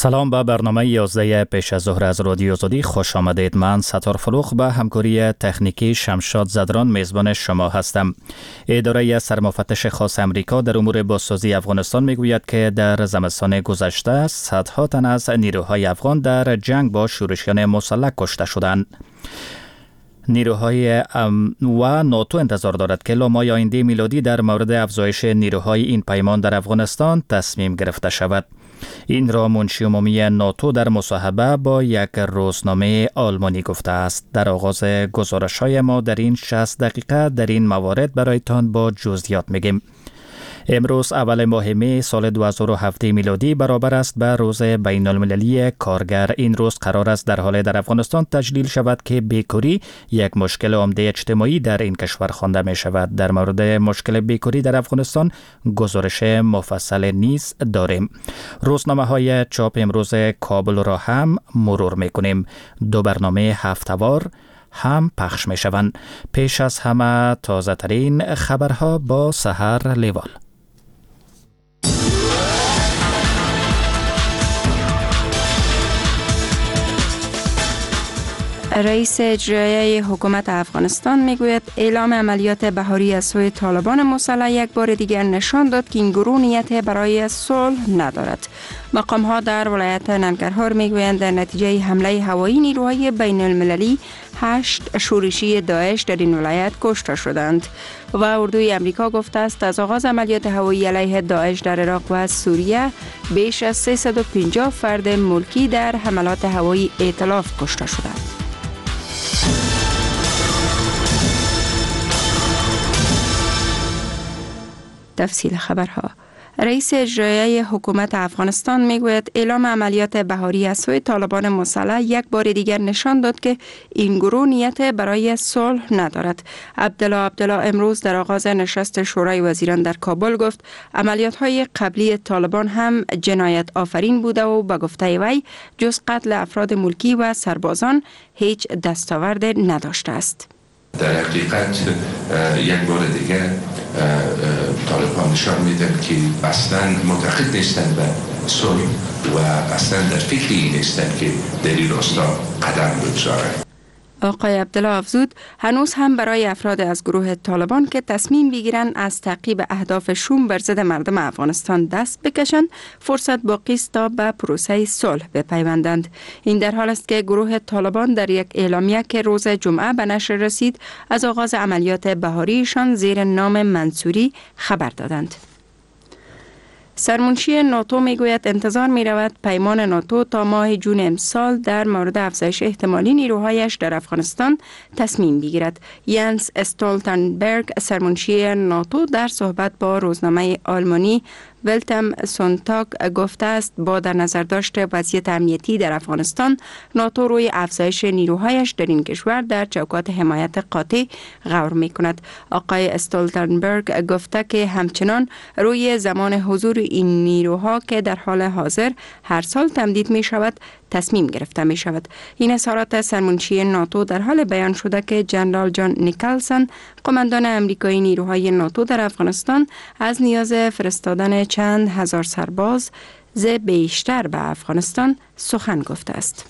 سلام به برنامه 11 پیش از ظهر از رادیو زدی خوش آمدید. من ستار فلوخ به همکاری تکنیکی شمشاد زدران میزبان شما هستم. اداره سرمفتش خاص امریکا در امور بازسازی افغانستان میگوید که در زمستان گذشته صدها تن از نیروهای افغان در جنگ با شورشیان مسلح کشته شدند. نیروهای و ناتو انتظار دارد که لامای آینده میلادی در مورد افزایش نیروهای این پیمان در افغانستان تصمیم گرفته شود. این را منشی عمومی ناتو در مصاحبه با یک روزنامه آلمانی گفته است. در آغاز گزارش‌های ما در این 60 دقیقه در این موارد برایتان با جزئیات میگیم. امروز اول ماه می سال 2007 میلادی برابر است به روز بین المللی کارگر. این روز قرار است در حال در افغانستان تجلیل شود که بیکاری یک مشکل عمده اجتماعی در این کشور خوانده می شود. در مورد مشکل بیکاری در افغانستان گزارش مفصل نیز داریم. روزنامه های چاپ امروز کابل را هم مرور می کنیم. دو برنامه هفته‌وار هم پخش می شوند. پیش از همه تازه ترین خبرها با سحر لیوال. رئیس اجرایی حکومت افغانستان میگوید اعلام عملیات بهاری از سوی طالبان مسلح یک بار دیگر نشان داد که این گروه نیت برای صلح ندارد. مقام ها در ولایت ننگرهار میگویند در نتیجه حمله هوایی نیروهای بین المللی 8 شورشی داعش در این ولایت کشته شدند و اردوی امریکا گفته است از آغاز عملیات هوایی علیه داعش در عراق و سوریه بیش از 350 فرد ملکی در حملات هوایی ائتلاف کشته شدند. تفصیل خبرها. رئیس اجرایی حکومت افغانستان میگوید اعلام عملیات بهاری از سوی طالبان مسلح یک بار دیگر نشان داد که این گروه نیت برای صلح ندارد. عبدالله امروز در آغاز نشست شورای وزیران در کابل گفت عملیات های قبلی طالبان هم جنایت آفرین بوده و به گفته وی جز قتل افراد ملکی و سربازان هیچ دستاورد نداشته است. در حقیقت یک بار دیگه طالبان نشان میدن که اصلا معتقد نیستند به صلح و اصلا در فکری نیستند که در این راستا قدم بگذارند. آقای عبدالله افزود هنوز هم برای افراد از گروه طالبان که تصمیم بگیرن از تعقیب اهداف شوم بر ضد مردم افغانستان دست بکشند فرصت باقی است تا به پروسه صلح بپیوندند. این در حال است که گروه طالبان در یک اعلامیه که روز جمعه به نشر رسید از آغاز عملیات بهاریشان زیر نام منصوری خبر دادند. سرمنشی ناتو میگوید انتظار می رود پیمان ناتو تا ماه جون امسال در مورد افزایش احتمالی نیروهایش در افغانستان تصمیم بگیرد. ینس استولتنبرگ سرمنشی ناتو در صحبت با روزنامه آلمانی ولتم سونتاگ گفته است با در نظر داشت وضعیت امنیتی در افغانستان ناتو روی افزایش نیروهایش در این کشور در چوکات حمایت قاطع غور می کند. آقای استولتنبرگ گفته که همچنان روی زمان حضور این نیروها که در حال حاضر هر سال تمدید می شود تصمیم گرفته می شود. این اظهارات سرمنشی ناتو در حال بیان شده که جنرال جان نیکلسن قماندان امریکایی نیروهای ناتو در افغانستان از نیاز فرستادن چند هزار سرباز بیشتر به افغانستان سخن گفته است.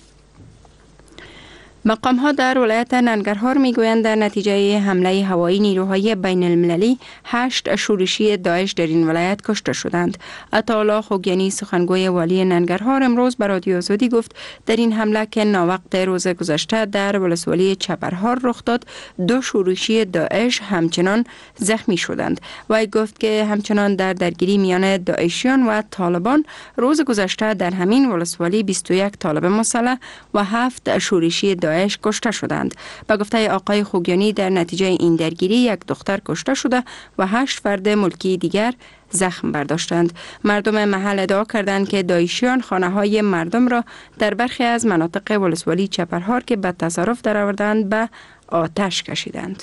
مقام ها در ولایت ننگرهار میگویند در نتیجه حمله هوایی نیروهای بین المللی 8 شورشی داعش در این ولایت کشته شدند. عطاالله خوگیانی سخنگوی والی ننگرهار امروز به رادیو آزادی گفت در این حمله که ناوقت روز گذشته در ولسوالی چپرهار رخ داد 2 شورشی داعش همچنان زخمی شدند. وی گفت که همچنان در درگیری میان داعشیان و طالبان روز گذشته در همین ولسوالی 21 طالب مسلح و 7 شورشی داعش کشته شدند. به گفته آقای خوگیانی در نتیجه این درگیری یک دختر کشته شده و 8 فرد ملکی دیگر زخم برداشتند. مردم محل ادعا کردند که داعشیان خانه‌های مردم را در برخی از مناطق ولسوالی چپرهار که به تصرف درآوردند به آتش کشیدند.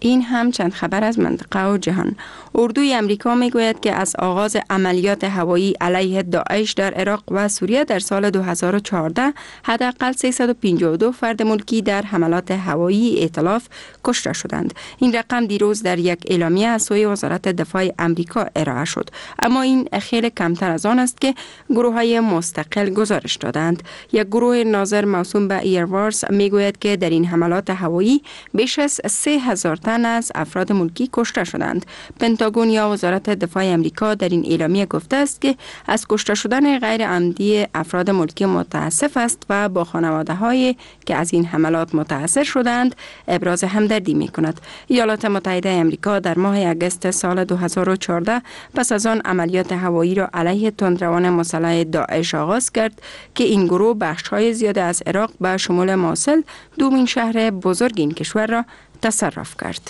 این هم چند خبر از منطقه و جهان. اردوی امریکا میگوید که از آغاز عملیات هوایی علیه داعش در عراق و سوریه در سال 2014 حداقل 352 فرد ملکی در حملات هوایی ائتلاف کشته شدند. این رقم دیروز در یک اعلامیه از سوی وزارت دفاع امریکا ارائه شد، اما این خیلی کمتر از آن است که گروه‌های مستقل گزارش دادند. یک گروه ناظر موسوم به ایروارس میگوید که در این حملات هوایی بیش از 3000 تن از افراد ملکی کشته شدند. پنتاگون یا وزارت دفاع امریکا در این اعلامیه گفته است که از کشته شدن غیر عمدی افراد ملکی متاسف است و با خانواده‌های که از این حملات متاثر شدند ابراز همدردی می‌کند. ایالات متحده امریکا در ماه اگست سال 2014 پس از آن عملیات هوایی را علیه تندروان مسلح داعش آغاز کرد که این گروه بخش‌های زیاد از عراق به شمول موصل، دومین شهر بزرگ این کشور را تصرف کرد.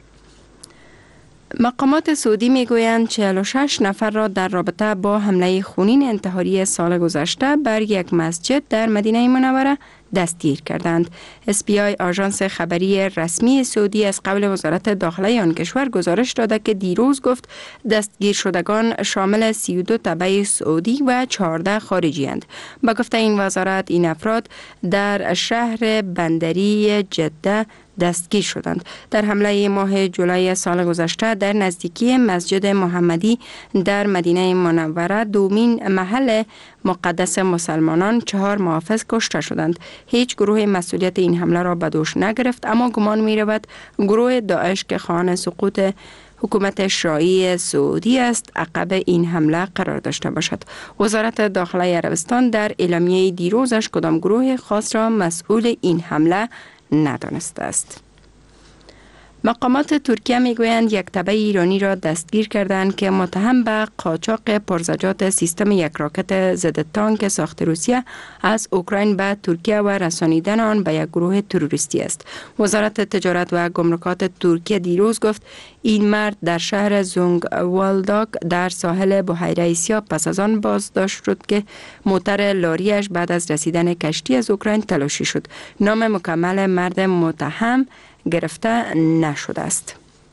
مقامات سعودی میگویند 46 نفر را در رابطه با حمله خونین انتحاری سال گذشته بر یک مسجد در مدینه منوره دستگیر کردند. SPI آژانس خبری رسمی سعودی از قبل وزارت داخله آن کشور گزارش داده که دیروز گفت دستگیر شدگان شامل 32 تبع سعودی و 14 خارجی اند. با گفته این وزارت این افراد در شهر بندری جده دستگیر شدند. در حمله ماه جولای سال گذشته در نزدیکی مسجد محمدی در مدینه منوره، دومین محل مقدس مسلمانان، 4 محافظ کشته شدند. هیچ گروه مسئولیت این حمله را به دوش نگرفت، اما گمان می رود گروه داعش که خواهان سقوط حکومت شیعی سعودی است عقب این حمله قرار داشته باشد. وزارت داخله عربستان در اعلامیه دیروزش کدام گروه خاص را مسئول این حمله ندانسته است. مقامات ترکیه میگویند یک تبع ایرانی را دستگیر کردند که متهم به قاچاق پرزجات سیستم یک راکت ضد تانک ساخت روسیه از اوکراین به ترکیه و رسانیدن آن به یک گروه تروریستی است. وزارت تجارت و گمرکات ترکیه دیروز گفت این مرد در شهر زونگوالداک در ساحل بحیره اسیا پس از آن بازداشت شد که موتور لاریش بعد از رسیدن کشتی از اوکراین تلاشی شد. نام مکمل مرد متهم گرفته نشده است.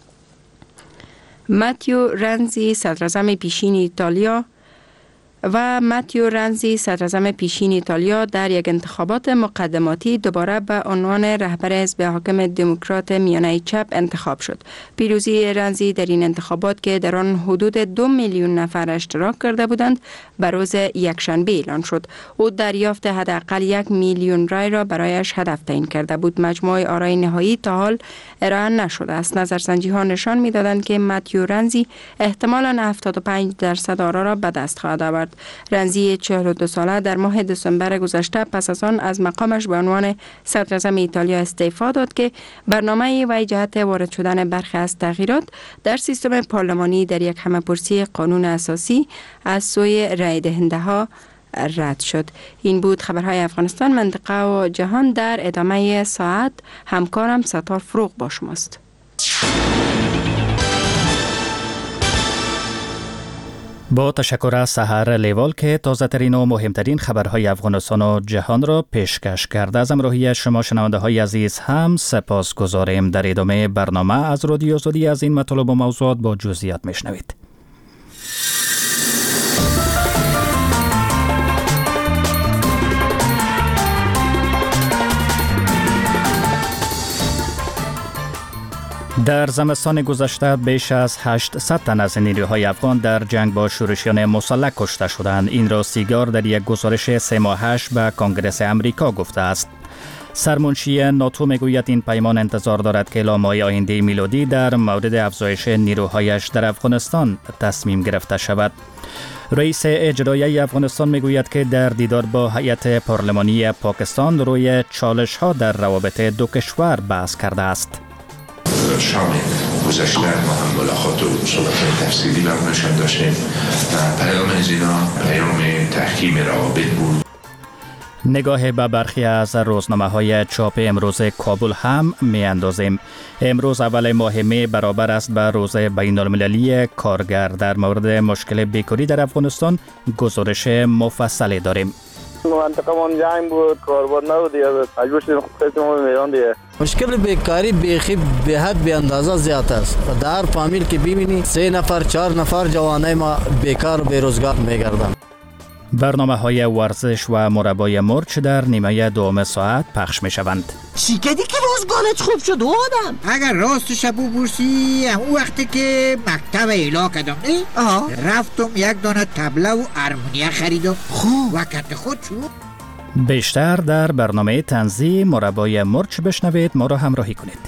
ماتیو رنزی صدراعظم پیشین ایتالیا در یک انتخابات مقدماتی دوباره به عنوان رهبر حزب حاکم دموکرات میانه چپ انتخاب شد. پیروزی رنزی در این انتخابات که در آن حدود 2 میلیون نفر اشتراک کرده بودند به روز یکشنبه اعلان شد. او دریافت حداقل 1 میلیون رای را برایش هدف تعیین کرده بود. مجموع آرای نهایی تا حال ارائه نشده است. نظرسنجی ها نشان می‌دادند که ماتیو رنزی احتمالاً 75% آرا را به دست خواهد آورد. رنزی 42 ساله در ماه دسامبر گذشته پس از آن از مقامش به عنوان صدراعظم ایتالیا استعفا داد که برنامه وی جهت وارد شدن برخی از تغییرات در سیستم پارلمانی در یک همه‌پرسی قانون اساسی از سوی رای دهنده ها رد شد. این بود خبرهای افغانستان، منطقه و جهان. در ادامه ساعت همکارم ستار فروغ با شماست. با تشکر از سحر لیوال که تازه ترین و مهمترین خبرهای افغانستان و جهان را پیشکش کرده. از همراهی شما شنونده های عزیز هم سپاس گذاریم. در ادامه برنامه از رادیو آزادی از این مطالب و موضوعات با جزئیات میشنوید. در زمستان گذشته بیش از 800 تن از نیروهای افغان در جنگ با شورشیان مسلح کشته شدند. این را سیگار در یک گزارش 3 ماهش به کنگره امریکا گفته است. سرمنشی ناتو میگوید این پیمان انتظار دارد که الی ماه آینده میلادی در مورد افزایش نیروهایش در افغانستان تصمیم گرفته شود. رئیس اجرایی افغانستان میگوید که در دیدار با هیئت پارلمانی پاکستان روی چالش‌ها در روابط دو کشور بحث کرده است. شام گذشته ما هم ملاقات و صحبت تفصیلی برنامه‌شان داشتیم. پیام از اینا پیام تحکیم روابط بود. نگاه به برخی از روزنامه‌های چاپ امروز کابل هم می‌اندازیم. امروز اول ماه می برابر است به روز بین‌المللی کارگر. در مورد مشکل بیکاری در افغانستان گزارش مفصلی داریم. منطقه من جنگ بود، کاربار نبود دیگه، مجبور شدیم خودمون میران دیگه. مشکل بیکاری بیخی به حد به اندازه زیاد است. در فامیل که ببینی 3 نفر 4 نفر جوانای ما بیکار و بیروزگار میگردن. برنامه های ورزش و مربای مرچ در نیمه دوم ساعت پخش می شوند. چی کدی که روزگارت خوب شد آدم؟ اگر راستش بپرسی اون وقتی که مکتب ایلا کردم رفتم یک دانه تبله و ارمونیه خریدم وقت خود شد. بیشتر در برنامه تنزیه مربای مرچ بشنوید، ما را همراهی کنید.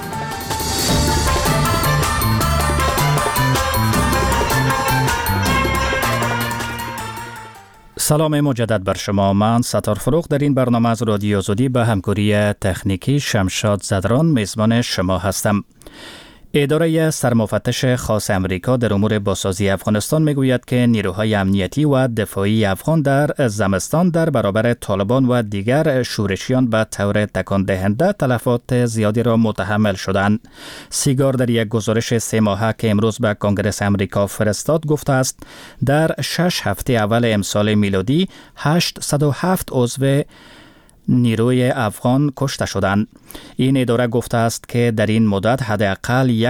سلام مجدد بر شما. من ستار فروغ در این برنامه از رادیو آزادی به همکاری تکنیکی شمشاد زدران میزبان شما هستم. اداره سرمفتش خاص امریکا در امور بازسازی افغانستان میگوید که نیروهای امنیتی و دفاعی افغان در زمستان در برابر طالبان و دیگر شورشیان به طور تکان دهنده تلفات زیادی را متحمل شدند. سیگار در یک گزارش 3 ماهه که امروز به کنگره امریکا فرستاد گفته است در 6 هفته اول امسال میلادی 807 عضو نیروی افغان کشته شدند. این اداره گفته است که در این مدت حداقل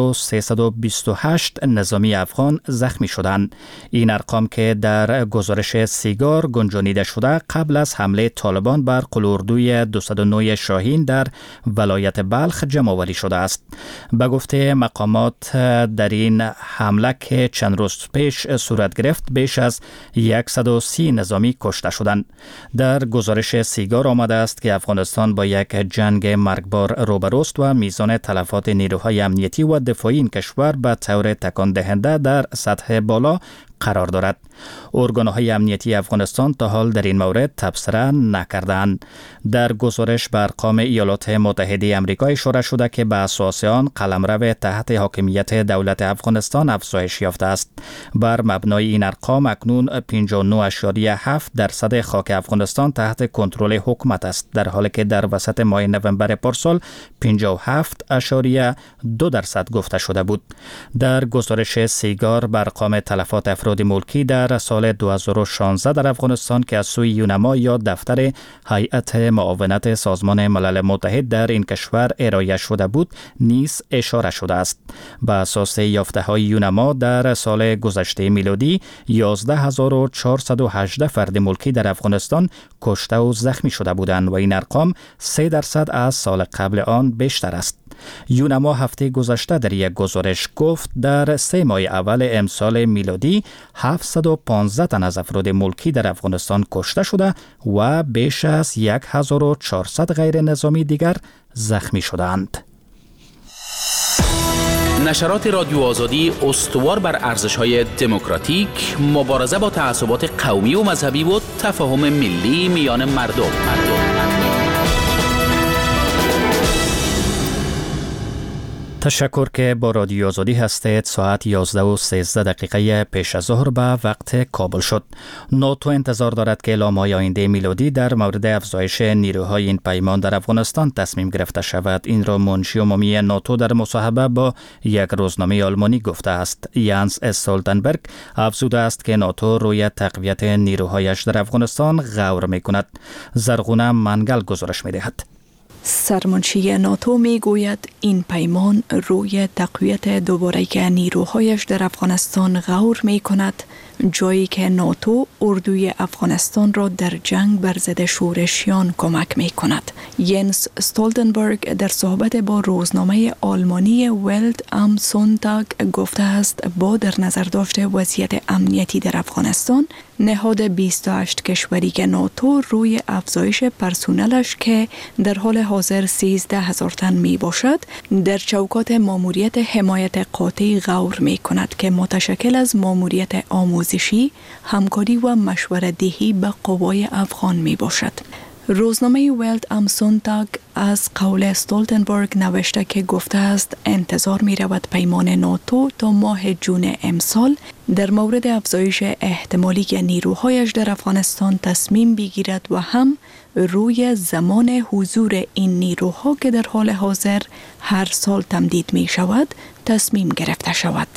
1328 نظامی افغان زخمی شدند. این ارقام که در گزارش سیگار گنجانیده شده قبل از حمله طالبان بر قلاردوی 209 شاهین در ولایت بلخ جمع آوری شده است. به گفته مقامات در این حمله که چند روز پیش صورت گرفت بیش از 130 نظامی کشته شدند. در گزارش سیگار آمده است که افغانستان با یک جنگ مرگبار روبروست و میزان تلفات نیروهای امنیتی و دفاعی این کشور به طور تکان دهنده در سطح بالا قرار دارد. ارگانهای امنیتی افغانستان تا حال در این مورد تبصره نکردند. در گزارش به ارقام ایالات متحده آمریکا اشاره شده که به اساس آن قلمرو تحت حاکمیت دولت افغانستان افزایش یافته است. بر مبنای این ارقام اکنون 59.7% خاک افغانستان تحت کنترل حکومت است، در حالی که در وسط ماه نوامبر پارسال 57.2% گفته شده بود. در گزارش سیگار بر ارقام تلفات افراد ملکی در سال 2016 در افغانستان که از سوی یونما یا دفتر هیئت معاونت سازمان ملل متحد در این کشور ارائه شده بود نیز اشاره شده است. به اساس یافته های یونما در سال گذشته میلادی 11,418 فرد ملکی در افغانستان کشته و زخمی شده بودند و این ارقام 3% از سال قبل آن بیشتر است. یونما هفته گذشته در یک گزارش گفت در 3 ماه اول امسال میلادی 715 تن از افراد ملکی در افغانستان کشته شده و بیش از 1400 غیر نظامی دیگر زخمی شدند. نشرات رادیو آزادی استوار بر ارزش‌های دموکراتیک، مبارزه با تعصبات قومی و مذهبی و تفاهم ملی میان مردم. تشکر که با رادیو آزادی هستید. ساعت 11:13 پیش از ظهر به وقت کابل شد. ناتو انتظار دارد که اعلام‌های آینده میلادی در مورد افزایش نیروهای این پیمان در افغانستان تصمیم گرفته شود. این را منشی عمومی ناتو در مصاحبه با یک روزنامه آلمانی گفته است. یانس استولتنبرگ افزوده است که ناتو روی تقویت نیروهایش در افغانستان غور می‌کند. زرغونه منگل گزارش می‌دهد. سرمنشی ناتو می گوید این پیمان روی تقویت دوباره نیروهایش در افغانستان غور می کند، جایی که ناتو اردوی افغانستان را در جنگ بر ضد شورشیان کمک می کند. ینس استولتنبرگ در صحبت با روزنامه آلمانی ولت ام سونتاگ گفته است با در نظر داشت وضعیت امنیتی در افغانستان، نهاد 28 کشوری که ناتو روی افزایش پرسونلش که در حال حاضر 13,000 تن می باشد در چوکات ماموریت حمایت قاطع غور می کند که متشکل از ماموریت آموزشی، همکاری و مشورت دهی به قوای افغان می باشد. روزنامه ولت ام سونتاگ از قول استولتنبرگ نوشته که گفته است انتظار می رود پیمان ناتو تا ماه جون امسال در مورد افزایش احتمالی نیروهایش در افغانستان تصمیم بگیرد و هم روی زمان حضور این نیروها که در حال حاضر هر سال تمدید می شود تصمیم گرفته شود.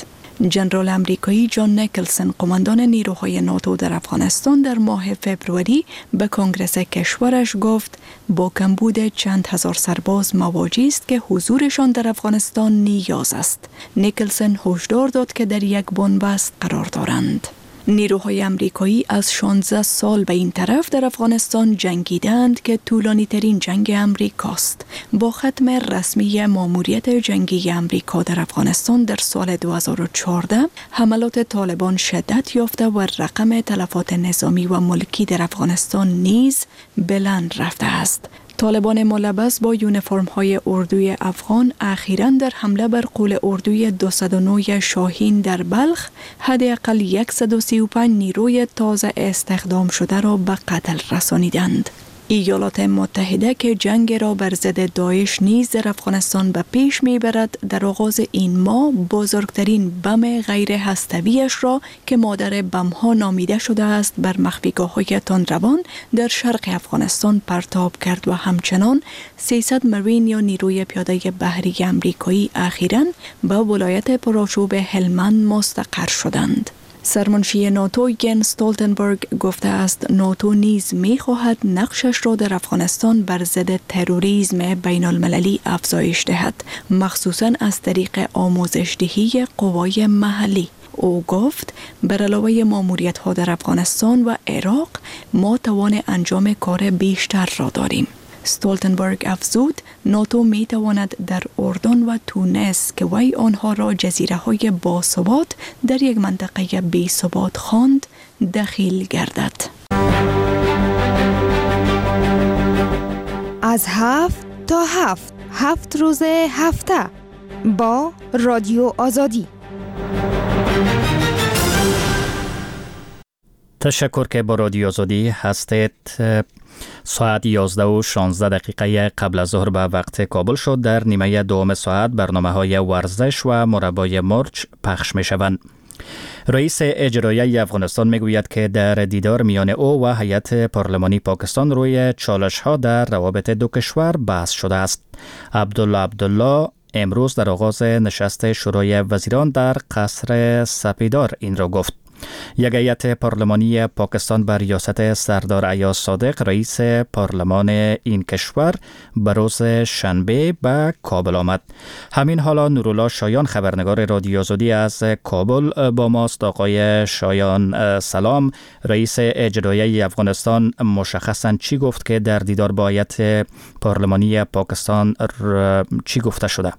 ژنرال امریکایی جان نیکلسن قماندان نیروهای ناتو در افغانستان در ماه فوریه به کنگره کشورش گفت با کمبود چند هزار سرباز مواجه است که حضورشان در افغانستان نیاز است. نیکلسن هشدار داد که در یک بنبست قرار دارند. نیروهای امریکایی از 16 سال به این طرف در افغانستان جنگیدند که طولانی ترین جنگ امریکاست. با ختم رسمی ماموریت جنگی امریکا در افغانستان در سال 2014 حملات طالبان شدت یافته و رقم تلفات نظامی و ملکی در افغانستان نیز بلند رفته است. طالبان ملبس با یونیفرم‌های اردوی افغان اخیراً در حمله بر قول اردوی 209 شاهین در بلخ حداقل 135 نیروی تازه استخدام شده را به قتل رسانیدند. ایالات متحده که جنگ را بر ضد داعش نیز در افغانستان به پیش میبرد، در آغاز این ماه بزرگترین بم غیر هسته‌ای‌اش را که مادر بم‌ها نامیده شده است بر مخفیگاه‌های تندروان در شرق افغانستان پرتاب کرد و همچنان 300 مرین یا نیروی پیاده بحری امریکایی اخیراً به ولایت پرآشوب هلمند مستقر شدند. سرمنشی ناتو ینس استولتنبرگ گفته است ناتو نیز می‌خواهد نقشش را در افغانستان بر ضد تروریسم بین المللی افزایش دهد، مخصوصاً از طریق آموزش دهی قوای محلی. او گفت بر علاوه ماموریت‌ها در افغانستان و عراق ما توان انجام کار بیشتر را داریم. استولتنبرگ افزود ناتو می تواند در اردن و تونس که وی آنها را جزیره‌های باثبات در یک منطقه بی‌ثبات خواند دخیل گردد. از 7 تا 7 روز هفته با رادیو آزادی. تشکر که با رادیو آزادی هستید. ساعت 11 و 16 دقیقه قبل از ظهر به وقت کابل شد. در نیمه دوم ساعت برنامه‌های ورزش و مربای مرچ پخش می‌شوند. رئیس اجرایی افغانستان میگوید که در دیدار میان او و هیئت پارلمانی پاکستان روی چالش‌ها در روابط دو کشور بحث شده است. عبدالله امروز در آغاز نشست شورای وزیران در قصر سپیدار این را گفت. یک هیئت پارلمانی پاکستان بر ریاست سردار ایاز صادق رئیس پارلمان این کشور به روز شنبه به کابل آمد. همین حالا نورالله شایان خبرنگار رادیو آزادی از کابل با ماست. آقای شایان سلام. رئیس اجرایی افغانستان مشخصاً چی گفت که در دیدار با هیئت پارلمانی پاکستان چی گفته شده؟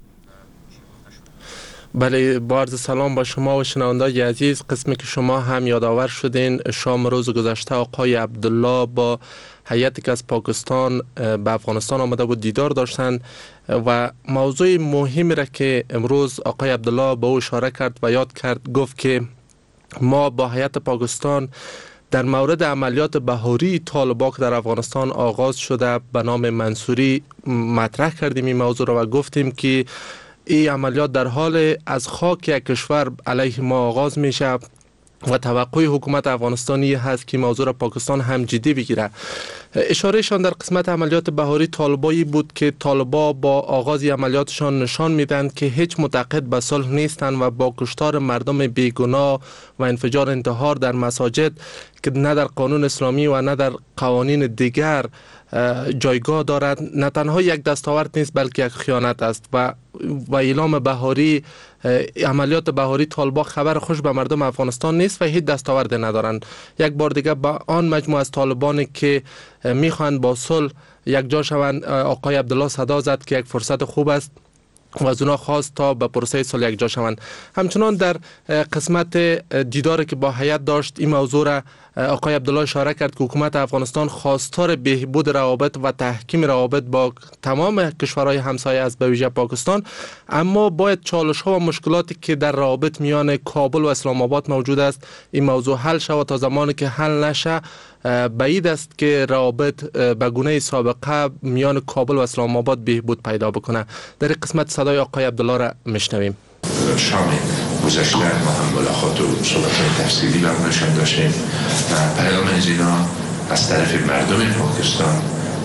بله، با عرض سلام با شما و شنوندگان عزیز. قسمی که شما هم یادآور شدین شام روز گذشته آقای عبدالله با هیئتی که از پاکستان به افغانستان آمده بود دیدار داشتند و موضوع مهمی را که امروز آقای عبدالله به او اشاره کرد و یاد کرد، گفت که ما با هیئت پاکستان در مورد عملیات بهاری طالبان که در افغانستان آغاز شده به نام منصوری مطرح کردیم این موضوع را و گفتیم که این عملیات در حال از خاک یک کشور علیه ما آغاز میشه و توقع حکومت افغانستانی هست که موضوع را پاکستان هم جدی بگیره. اشارهشان در قسمت عملیات بهاری طالبایی بود که طالبا با آغاز عملیاتشان نشان میدند که هیچ معتقد به صلح نیستند و با کشتار مردم بیگناه و انفجار انتحار در مساجد که نه در قانون اسلامی و نه در قوانین دیگر جایگاه دارد، نه تنها یک دستاورد نیست بلکه یک خیانت است و اعلام بهاری، عملیات بهاری طالبان خبر خوش به مردم افغانستان نیست و هیچ دستاورد ندارند. یک بار دیگه با آن مجموعه از طالبانی که میخوان با صلح یک جا شوند آقای عبدالله صدا زد که یک فرصت خوب است و از اونا خواست تا به پروسه صلح یک جا شوند. همچنان در قسمت دیداری که با هیئت داشت این موضوع را آقای عبدالله اشاره کرد که حکومت افغانستان خواستار بهبود روابط و تحکیم روابط با تمام کشورهای همسایه است به ویژه پاکستان، اما باید چالش‌ها و مشکلاتی که در روابط میان کابل و اسلام آباد موجود است این موضوع حل شود. تا زمانی که حل نشه بعید است که روابط به گونه سابقه میان کابل و اسلام آباد بهبود پیدا بکنه. در این قسمت صدای آقای عبدالله را میشنویم. شام گذشته ما هم ملاقات و صحبت‌های تفصیلی برامشان داشتیم. پیام از اینا از طرف مردم پاکستان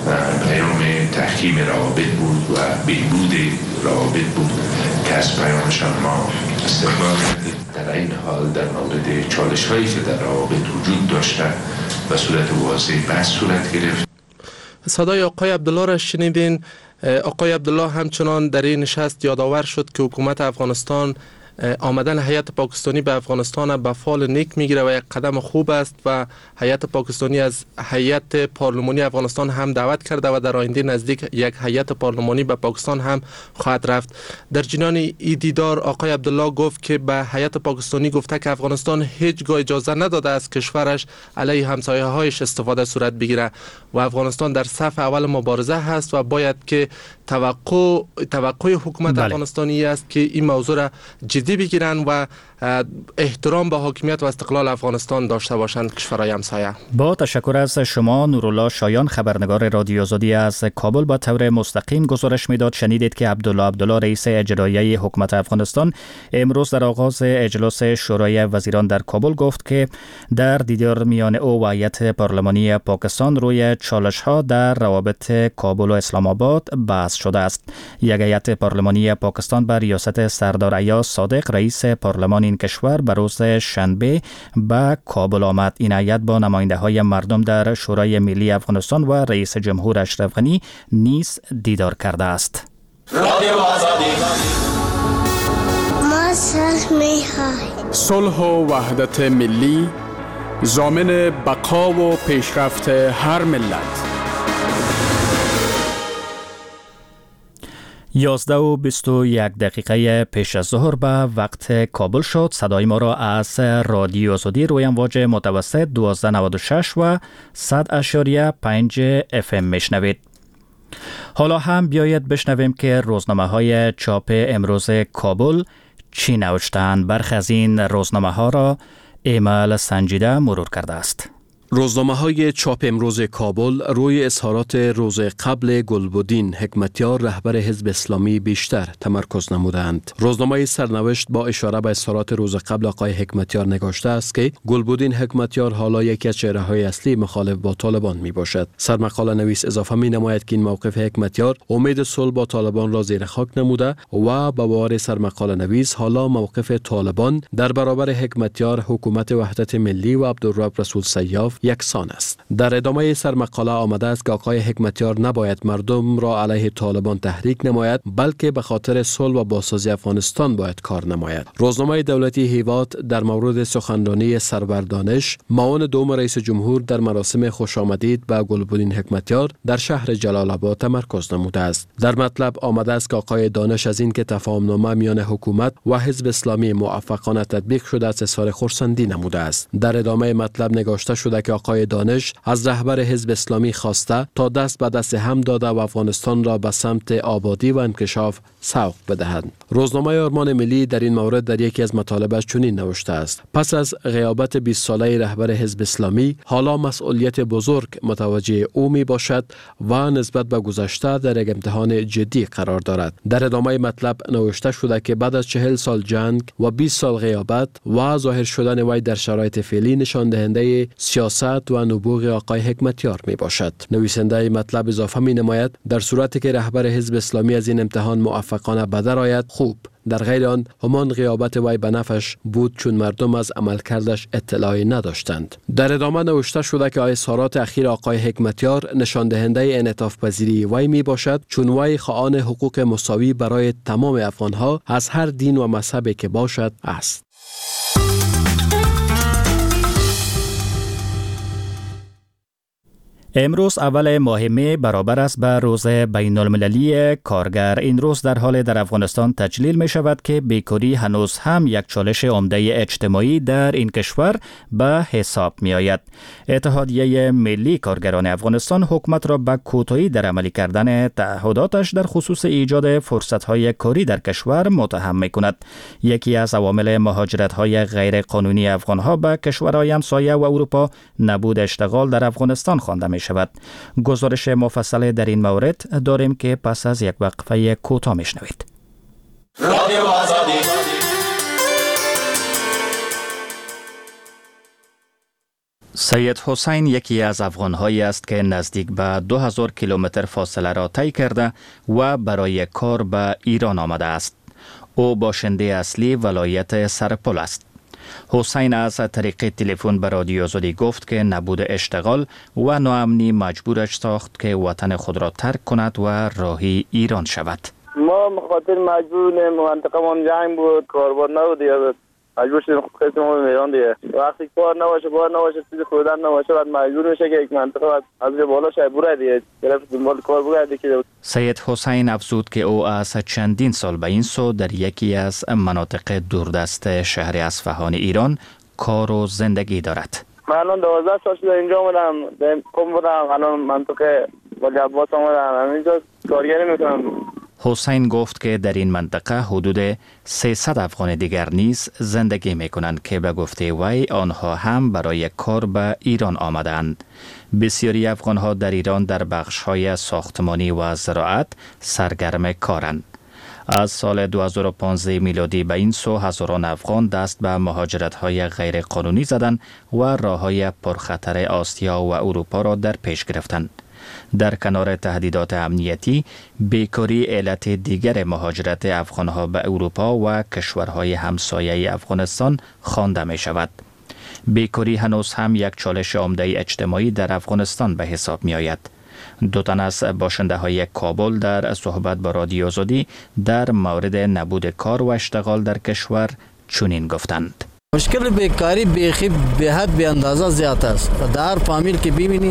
پیام تحکیم روابط بود و بهبود روابط بود که از پیامشان ما استقبال کردیم. در این حال در مورد چالش هایی که در روابط وجود داشته و صورت واضح بحث صورت گرفت. صدای آقای عبدالله را شنیدین. آقای عبدالله همچنان در این نشست یادآور شد که حکومت افغانستان آمدن هیئت پاکستانی به افغانستان به فال نیک میگیره و یک قدم خوب است و هیئت پاکستانی از هیئت پارلمانی افغانستان هم دعوت کرده و در آینده نزدیک یک هیئت پارلمانی به پاکستان هم خواهد رفت. در جنان این دیدار آقای عبدالله گفت که به هیئت پاکستانی گفته که افغانستان هیچگاه اجازه نداده است کشورش علیه همسایه هایش استفاده صورت بگیره و افغانستان در صف اول مبارزه هست و باید که توقع حکومت افغانستانی است که این موضوع را جدی بگیرن و احترام به حاکمیت و استقلال افغانستان داشته باشند کشورهای همسایه. با تشکر از شما نورالله شایان، خبرنگار رادیو آزادی از کابل با طور مستقیم گزارش میداد. شنیدید که عبدالله رئیس اجرایی حکومت افغانستان امروز در آغاز اجلاس شورای وزیران در کابل گفت که در دیدار میان او و هیئت پارلمانی پاکستان روی چالش ها در روابط کابل و اسلام آباد بحث شده است. یک هیئت پارلمانی پاکستان به ریاست سردار ایاز صادق رئیس پارلمان این کشور به روز شنبه به کابل آمد. این هیئت با نماینده های مردم در شورای ملی افغانستان و رئیس جمهور اشرف غنی نیز دیدار کرده است. صلح و وحدت ملی ضامن بقا و پیشرفت هر ملت. 11:21 پیش از ظهر به وقت کابل شد. صدای ما را از رادیو آزادی روی امواج متوسط 1296 و 100.5 FM میشنوید. حالا هم بیایید بشنویم که روزنامه های چاپ امروز کابل چی نوشتند. برخی از این روزنامه ها را ایمل سنجیده مرور کرده است. روزنامه‌های چاپ امروز کابل روی اظهارات روز قبل گلبدین حکمتیار رهبر حزب اسلامی بیشتر تمرکز نمودند. روزنامه سرنوشت با اشاره به اظهارات روز قبل آقای حکمتیار نگاشته است که گلبدین حکمتیار حالا یکی از چهره‌های اصلی مخالف با طالبان میباشد. سرمقاله نویس اضافه می‌نماید که این موقف حکمتیار امید صلح با طالبان را زیر خاک نموده و به باور سرمقاله نویس حالا موقف طالبان در برابر حکمتیار، حکومت وحدت ملی و عبدالرب رسول سیاف یکسان است. در ادامه سرمقاله آمده است که آقای حکمتیار نباید مردم را علیه طالبان تحریک نماید، بلکه به خاطر صلح و بازسازی افغانستان باید کار نماید. روزنامه دولتی هیواد در مورد سخنرانی سرور دانش معاون دوم رئیس جمهور در مراسم خوشامدید به گلبدین حکمتیار در شهر جلال آباد تمرکز نموده است. در مطلب آمده است که آقای دانش از این که تفاهم‌نامه میان حکومت و حزب اسلامی موفقانه تطبیق شده است اظهار خرسندی نموده است. در ادامه مطلب نگاشته شده که آقای دانش از رهبر حزب اسلامی خواسته تا دست به دست هم داده و افغانستان را به سمت آبادی و انکشاف سوق بدهند. روزنامه آرمان ملی در این مورد در یکی از مطالبش چنین نوشته است: پس از غیابت 20 ساله رهبر حزب اسلامی حالا مسئولیت بزرگ متوجه او می باشد و نسبت به گذشته در یک امتحان جدی قرار دارد. در ادامه مطلب نوشته شده که بعد از 40 سال جنگ و 20 سال غیابت و ظاهر شدن وی در شرایط فعلی نشان دهنده سیاست و نبوغ آقای حکمتیار می باشد. نویسنده مطلب اضافه می نماید در صورتی که رهبر حزب اسلامی از این امتحان موفقانه بدر آید خوب، در غیر آن همان غیابت وی به نفعش بود چون مردم از عملکردش اطلاعی نداشتند. در ادامه نوشته شده که اظهارات اخیر آقای حکمتیار نشان دهنده انعطاف پذیری وی می باشد چون وی خواهان حقوق مساوی برای تمام افغانها از هر دین و مذهبی که باشد است. امروز اول ماه می برابر است به روز بین المللی کارگر. این روز در حال در افغانستان تجلیل می شود که بیکاری هنوز هم یک چالش عمده اجتماعی در این کشور به حساب می آید. اتحادیه ملی کارگران افغانستان حکومت را به کوتاهی در عملی کردن تعهداتش در خصوص ایجاد فرصت‌های کاری در کشور متهم می کند. یکی از عوامل مهاجرت‌های غیر قانونی افغان‌ها به کشورهای همسایه و اروپا نبود اشتغال در افغانستان خوانده می شود. گزارش مفصل در این مورد داریم که پس از یک وقفه کوتاه میشنوید. رادیو آزادی. سید حسین یکی از افغان‌هایی است که نزدیک به 2000 کیلومتر فاصله را طی کرده و برای کار به ایران آمده است. او باشنده اصلی ولایت سرپل است. حسین از طریق تلفن به رادیو آزادی گفت که نبود اشتغال و ناامنی مجبورش ساخت که وطن خود را ترک کند و راهی ایران شود. ما مخاطر مجبوریم، منطقه من جنگ بود، کاربار نبود، مجبور شدیم قسم ایران دیگه. وقتی کار نباشه، بار نباشه، چیز خودن نباشه، بعد مجبور میشه که یک منطقه از بالا شای بره دیگه، طرف دنبال کار بگرده که. سید حسین افزود که او از چندین سال به این سو در یکی از مناطق دوردست شهر اصفهان ایران کار و زندگی دارد. من الان 12 سال شده اینجا اومدم، قم بودم، الان منطقه با جبات اومدم، اینجا کارگری میکنم. حسین گفت که در این منطقه حدود 300 افغان دیگر نیز زندگی میکنند که به گفته وی آنها هم برای کار به ایران آمدند. بسیاری افغانها در ایران در بخش‌های ساختمانی و زراعت سرگرم کارند. از سال 2015 میلادی به این سو هزاران افغان دست به مهاجرت‌های غیر قانونی زدند و راه‌های پرخطر آسیا و اروپا را در پیش گرفتند. در کنار تهدیدات امنیتی، بیکاری علت دیگر مهاجرت افغانها به اروپا و کشورهای همسایه افغانستان خوانده می شود. بیکاری هنوز هم یک چالش عمده اجتماعی در افغانستان به حساب می آید. دو تن از باشنده های کابل در صحبت با رادیو آزادی در مورد نبود کار و اشتغال در کشور چنین گفتند. مشکل بیکاری بیخی به حد به اندازه زیاد است. در فامیل که ببینی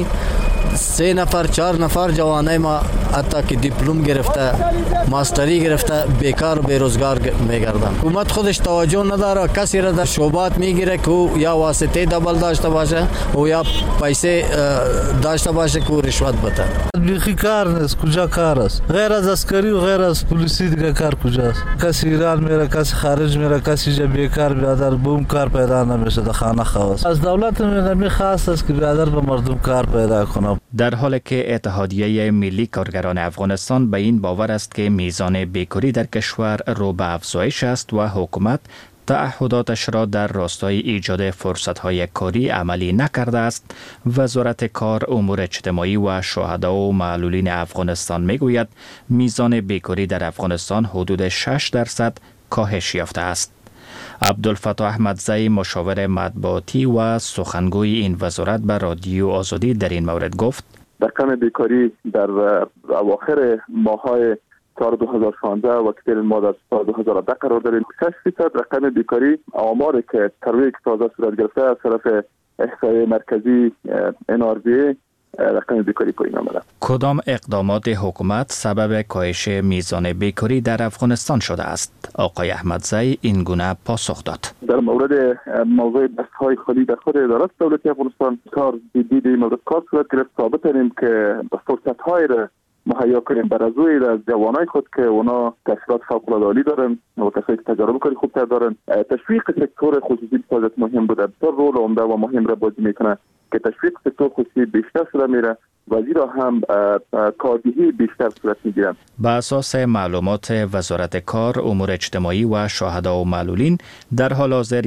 3 نفر 4 نفر جوانای ما حتی که دیپلم گرفته، ماستری گرفته، بیکار و بیروزگار میگردن. حکومت خودش توجه نداره، کسی را در شعبات میگیره که یا واسطه دبل داشته باشه و یا پیسه داشته باشه که رشوت بده. بیخی کار نیست، کجا کار است؟ غیر از عسکری و غیر از پلیسی دیگه کار کجاست؟ کسی ایران میره، کسی خارج میره، کسی جا بیکار بیادر بوم کار پیدا نمیشه، در خانه خواست. از دولت میخواست است که بیادر به مردم کار پیدا کنه. در حالی که اتحادیه ملی کارگران افغانستان به این باور است که میزان بیکاری در کشور رو به افزایش است و حکومت تعهداتش را در راستای ایجاد فرصت‌های کاری عملی نکرده است، وزارت کار، امور اجتماعی و شهدا و معلولین افغانستان میگوید میزان بیکاری در افغانستان حدود 6% کاهش یافته است. عبدالفتاح احمدزی مشاور مطبوعاتی و سخنگوی این وزارت به رادیو آزادی در این مورد گفت: رقم بیکاری در اواخر ماه‌های سال 2016 و کتیل ما در سال 2010 قرار داریم. 6% رقم بیکاری آماری که ترویج تازه صورت گرفته از طرف احصایه مرکزی NRVA رقم بیکاری پایین آمده. کدام اقدامات حکومت سبب کاهش میزان بیکاری در افغانستان شده است؟ آقای احمدزی این گونه پاسخ داد: در مورد موضوع دستهای خالی در خود ادارات دولتی افغانستان کار جدی مورد کار صورت گرفت. ثابت کنیم که فرصت‌های را مهیا کنیم بر ازوی از جوانای خود که اونا تحصیلات فوق‌العاده عالی دارن و کسایی که تجربه کاری خوب دارن. تشویق سکتور خصوصی بسیار مهم بوده، بسیار رول عمده و مهم را بازی میکنه که تشویق سکتور خصوصی بیشتر شده میره و زیرا هم کاردهی بیشتر صورت میگیرن. به اساس معلومات وزارت کار، امور اجتماعی و شهدا و معلولین در حال حاضر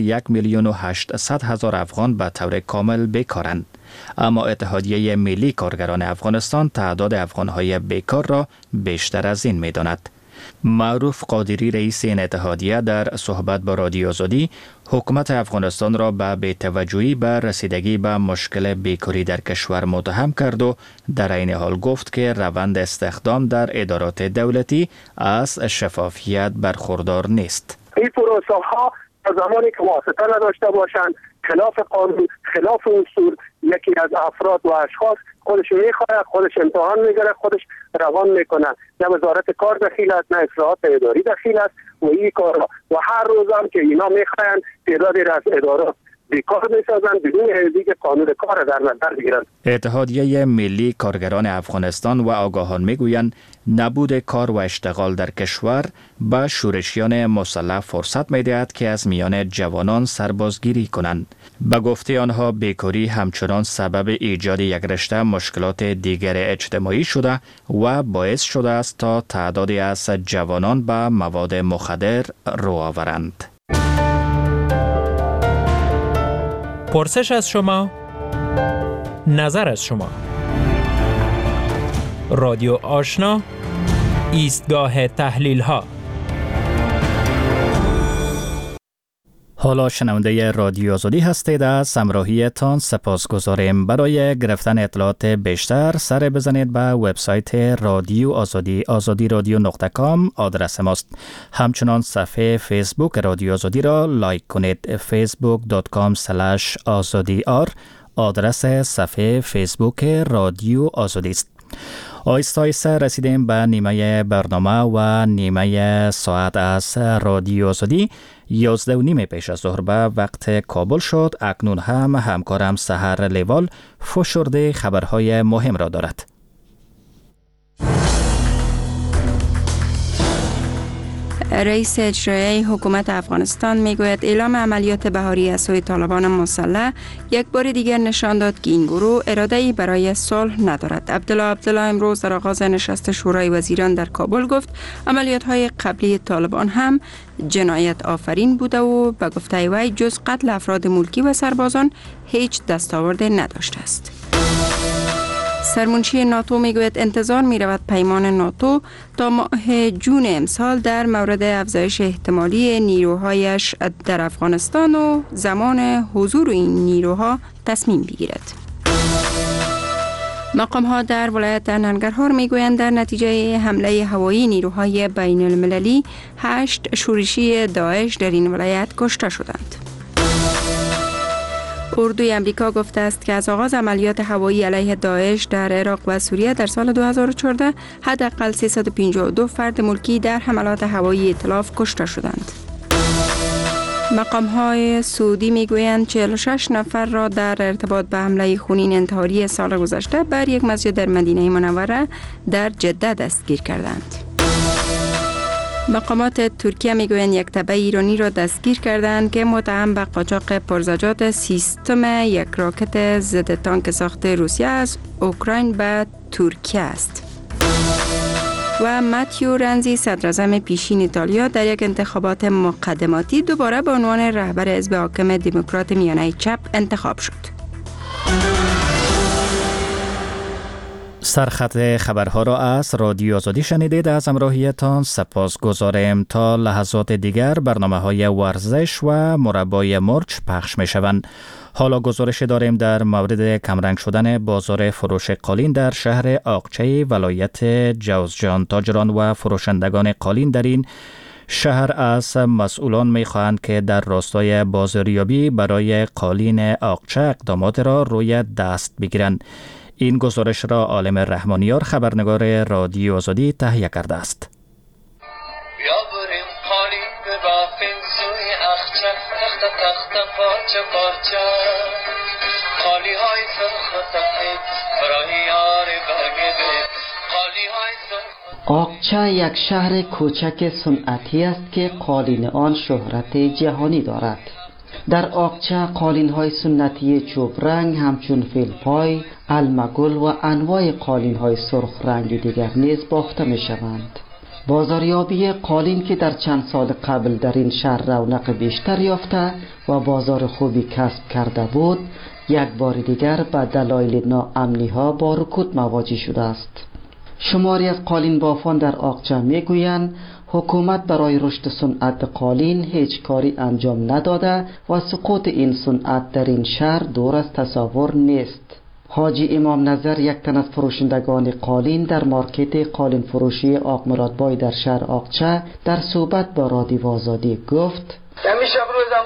1,800,000 افغان به طور کامل بیکارند. اما اتحادیه ملی کارگران افغانستان تعداد افغانهای بیکار را بیشتر از این می‌داند. معروف قادری رئیس این اتحادیه در صحبت با رادیو آزادی حکومت افغانستان را به بی‌توجهی به رسیدگی به مشکل بیکاری در کشور متهم کرد و در این حال گفت که روند استخدام در ادارات دولتی از شفافیت برخوردار نیست. این پروسه ها تا زمانی که واسطه نداشته باشند، خلاف قانون، خلاف اصول، یکی از افراد و اشخاص خودش میخواد، خودش امتحان میگیره، خودش روان میکنه. نه وزارت کار دخیل است، نه اصلاحات اداری دخیل است و این کار و هر روز هم که اینا میخواین تعدادی از ادارات بیکار میسازن بدون اینکه قانون کار در نظر بگیرند. اتحادیه ملی کارگران افغانستان و آگاهان میگویند نبود کار و اشتغال در کشور به شورشیان مسلح فرصت میدهد که از میان جوانان سربازگیری کنند. به گفته آنها بیکاری همچنان سبب ایجاد یک رشته مشکلات دیگر اجتماعی شده و باعث شده است تا تعدادی از جوانان به مواد مخدر رو آورند. پرسش از شما، نظر از شما. رادیو آشنا، ایستگاه تحلیل ها. حالا شنونده رادیو آزادی هستید. از همراهیتان سپاسگزاریم. برای گرفتن اطلاعات بیشتر سر بزنید به وبسایت رادیو آزادی azadi.radio.com آدرس ماست. همچنان صفحه فیسبوک رادیو آزادی را لایک کنید. facebook.com/azadiyar آدرس صفحه فیسبوک رادیو آزادی است. آیسته آیسته رسیدیم به نیمه برنامه و نیمه ساعت از رادیو آزادی. 11:30 پیش از ظهر به وقت کابل شد. اکنون هم همکارم سحر لیوال فشرده خبرهای مهم را دارد. رئیس اجرایی حکومت افغانستان میگوید اعلام عملیات بهاری از سوی طالبان مسلح یک بار دیگر نشان داد که این گروه اراده‌ای برای صلح ندارد. عبدالله امروز در آغاز نشست شورای وزیران در کابل گفت عملیات‌های قبلی طالبان هم جنایت آفرین بوده و به گفته وی جز قتل افراد ملکی و سربازان هیچ دستاورد نداشته است. سرمنشی ناتو میگوید انتظار میرود پیمان ناتو تا ماه جون امسال در مورد افزایش احتمالی نیروهایش در افغانستان و زمان حضور این نیروها تصمیم بگیرد. مقام‌ها در ولایت ننگرهار میگویند در نتیجه حمله هوایی نیروهای بین المللی 8 شورشی داعش در این ولایت کشته شدند. اردوی امریکا گفته است که از آغاز عملیات هوایی علیه داعش در عراق و سوریه در سال 2014 حداقل 352 فرد ملکی در حملات هوایی ائتلاف کشته شدند. مقام‌های سعودی میگویند 46 نفر را در ارتباط به حمله خونین انتحاری سال گذشته بر یک مسجد در مدینه منوره در جده دستگیر کردند. مقامات ترکیه میگویند یک تبع ایرانی را دستگیر کردند که متهم به قاچاق پرزجاج سیستم یک راکت ضد تانک ساخته روسیه از اوکراین به ترکیه است. و ماتیو رنزی صدراعظم پیشین ایتالیا در یک انتخابات مقدماتی دوباره به عنوان رهبر حزب حاکم دموکرات میانه چپ انتخاب شد. سرخط خبرها را از رادیو آزادی شنیدید. از همراهیتان سپاسگزاریم. تا لحظات دیگر برنامه‌های ورزش و مربای مرچ پخش می‌شوند. حالا گزارش داریم در مورد کمرنگ شدن بازار فروش قالین در شهر آقچه ولایت جوزجان. تاجران و فروشندگان قالین در این شهر از مسئولان می‌خواهند که در راستای بازاریابی برای قالین آقچه اقدامات را روی دست بگیرند. این گزارش را عالم رحمانیار خبرنگار رادیو آزادی تهیه کرده است. بیا بریم قالین ببافیم سوی اخچه تخت تخت پارچه پارچه قالی های سرخ و سفید برای یار برگده قالی های سرخ. آقچه یک شهر کوچک صنعتی است که قالین آن شهرت جهانی دارد. در آقچه قالین‌های سنتی چوب رنگ همچون فیلپای، المگل و انواع قالین‌های سرخ رنگ دیگر نیز بافته می‌شوند. بازاریابی قالین که در چند سال قبل در این شهر رونق بیشتر یافته و بازار خوبی کسب کرده بود، یک بار دیگر به دلایل ناامنی‌ها با رکود مواجه شده است. شماری از قالین بافان در آقچه میگویند حکومت برای رشد صنعت قالین هیچ کاری انجام نداده و سقوط این صنعت در این شهر دور از تصور نیست. حاجی امام نظر، یک تن از فروشندگان قالین در مارکت قالین فروشی آق مرادبای در شهر آقچه، در صحبت با رادیو آزادی گفت: همیشه روزم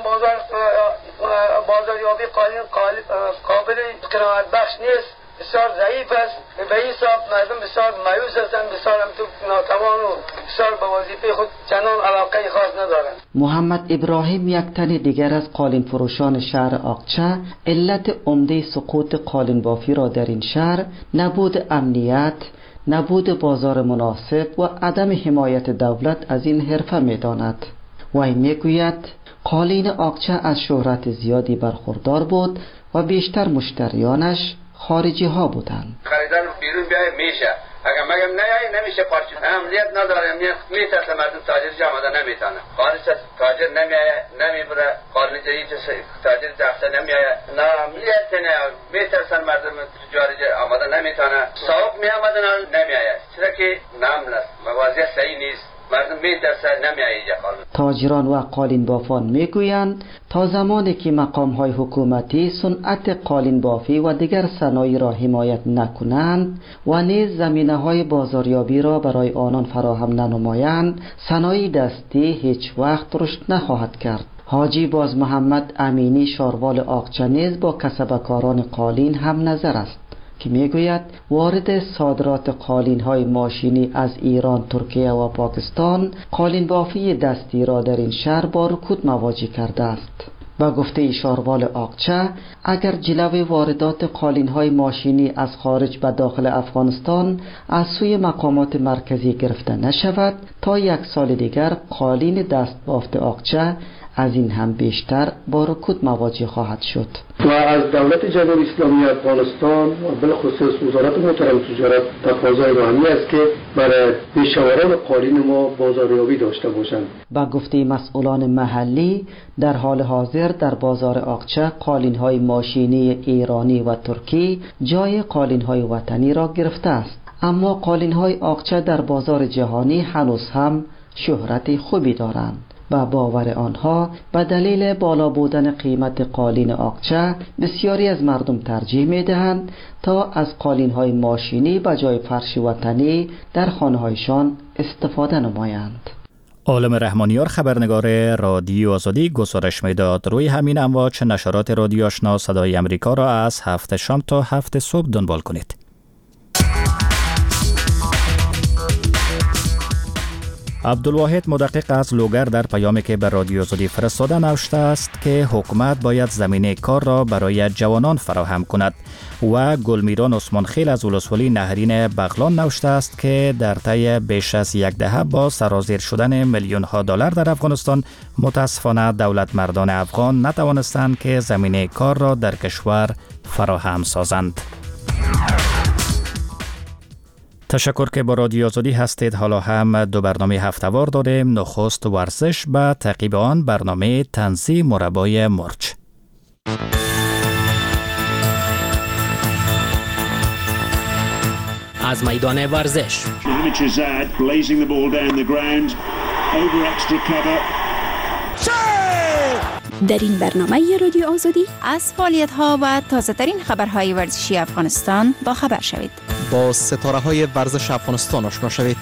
بازاریابی قالین قابل قناعت بخش نیست، بسیار ضعیف است. به این حساب مردم بسیار مایوس هستند، بسیار هم تو ناتوان و بسیار به وظیفه خود چنان علاقه خاص ندارند. محمد ابراهیم، یک تن دیگر از قالین فروشان شهر آقچه، علت عمده سقوط قالین بافی را در این شهر نبود امنیت، نبود بازار مناسب و عدم حمایت دولت از این حرفه می‌داند. وی میگوید قالین آقچه از شهرت زیادی برخوردار بود و بیشتر مشتریانش خارجی ها بودند. خریدار بیرون بیای میشه، اگر مگم نیای نمیشه، پارچه امنیت نداره، میترسه مردم تاجر آمده نمیتونه، خارج تاجر نمیایه، نمیبره، قالین جدید تاجر دفته نمیایه، نه امنیت نه، میترسن مردم تجار آمده نمیتونه، صاحب میامدن نمیایه، چرا که نام است، وضعیت صحیح نیست. مردم میترسن نمیایی اینجا قالین. تاجران و قالین بافان میگویند تا زمانی که مقام‌های حکومتی صنعت قالین بافی و دیگر صنایع را حمایت نکنند و نیز زمینه‌های بازاریابی را برای آنان فراهم ننمایند، صنایع دستی هیچ وقت رشد نخواهد کرد. حاجی باز محمد امینی شاروال آقچه نیز با کسبکاران قالین هم نظر است که میگوید وارد صادرات قالین‌های ماشینی از ایران، ترکیه و پاکستان قالین بافی دستی را در این شهر با رکود مواجه کرده است. با گفته شاروال آقچه، اگر جلوی واردات قالین‌های ماشینی از خارج به داخل افغانستان از سوی مقامات مرکزی گرفته نشود، تا 1 سال دیگر قالین دست بافت آقچه از این هم بیشتر با رکود مواجه خواهد شد. و از دولت جمهوری اسلامی افغانستان و بالخصوص وزارت محترم تجارت تقاضای راهمی است که برای پیشاوران قالین ما بازاریابی داشته باشند. با گفته مسئولان محلی، در حال حاضر در بازار آقچه قالین‌های ماشینی ایرانی و ترکی جای قالین‌های وطنی را گرفته است، اما قالین‌های آقچه در بازار جهانی هنوز هم شهرت خوبی دارند و باور آنها به دلیل بالا بودن قیمت قالین آقچه بسیاری از مردم ترجیح می‌دهند تا از قالین‌های ماشینی به جای فرش وطنی در خانه‌هایشان استفاده نمایند. عالم رحمانیار خبرنگار رادیو آزادی گزارش میداد. روی همین امواج نشرات رادیو آشنا صدای امریکا را از 7 شام تا 7 صبح دنبال کنید. عبدالواحد مدقق از لوگر در پیامی که به رادیو آزادی فرستاده نوشته است که حکومت باید زمینه کار را برای جوانان فراهم کند و گلمیران عثمان خیل از ولسوالی نهرین بغلان نوشته است که در طی بیش از 1 دهه با سرازیر شدن میلیون ها دلار در افغانستان متاسفانه دولت مردان افغان نتوانستند که زمینه کار را در کشور فراهم سازند. تشکر که با رادیو آزادی هستید. حالا هم 2 برنامه هفته‌وار داریم. نخست ورزش، به تعقیب آن برنامه طنزی مربای مرچ. از میدان ورزش در این برنامه رادیو آزادی از فعالیت‌ها و تازه‌ترین خبرهای ورزشی افغانستان با خبر شوید. با ستاره‌های ورزش افغانستان آشنا شوید.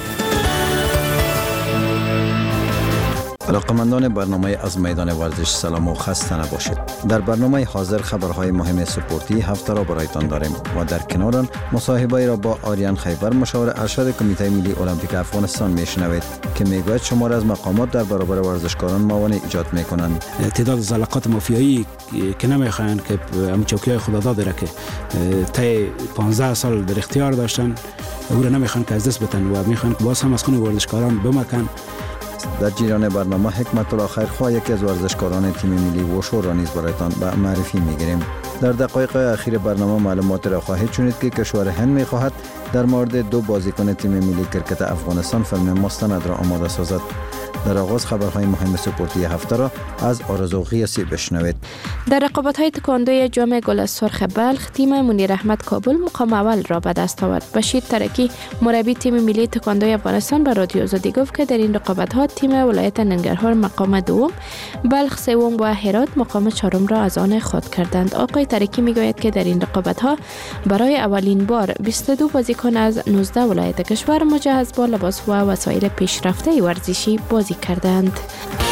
علاقه‌مندان برنامه از میدان ورزش سلام و خسته نباشید. در برنامه حاضر خبرهای مهم سپورتی هفته را برایتان داریم و در کنار آن مصاحبه را با آریان خیبر مشاور ارشد کمیته ملی المپیک افغانستان میشنوید که میگوید شمار از مقامات در برابر ورزشکاران موانع ایجاد میکنند. تعداد زلقات مافیایی که نمیخواهند که هم چوکی‌های خداداد داره که تا 15 سال در اختیار داشتن او را نمیخوان که از دست بدن و میخوان که باز هم از خون ورزشکاران بمکن. در جریان برنامه حکمت الله خیرخواه یکی از ورزشکاران تیم ملی وشو را نیز برایتان به معرفی میگیریم. در دقایق اخیر برنامه معلومات را خواهید شنید که کشور هند میخواهد در مورد 2 بازیکن تیم ملی کرکت افغانستان فیلم مستند را آماده سازد. در آغاز خبرهای مهم سپورتی هفته را از آرزو قیاسی بشنوید. در رقابت‌های تکواندوی جام گل سرخ بلخ تیم منیر احمد کابل مقام اول را به دست آورد. بشیر ترکی مربی تیم ملی تکواندوی افغانستان به رادیو آزادی گفت که در این رقابت‌ها تیم ولایت ننگرهار مقام دوم، بلخ سوم و هرات مقام چهارم را از آن خود کردند. آقای ترکی میگوید که در این رقابت‌ها برای اولین بار 22 بازیکن از 19 ولایت کشور مجهز با لباس و وسایل پیشرفته ورزشی بازی کردند.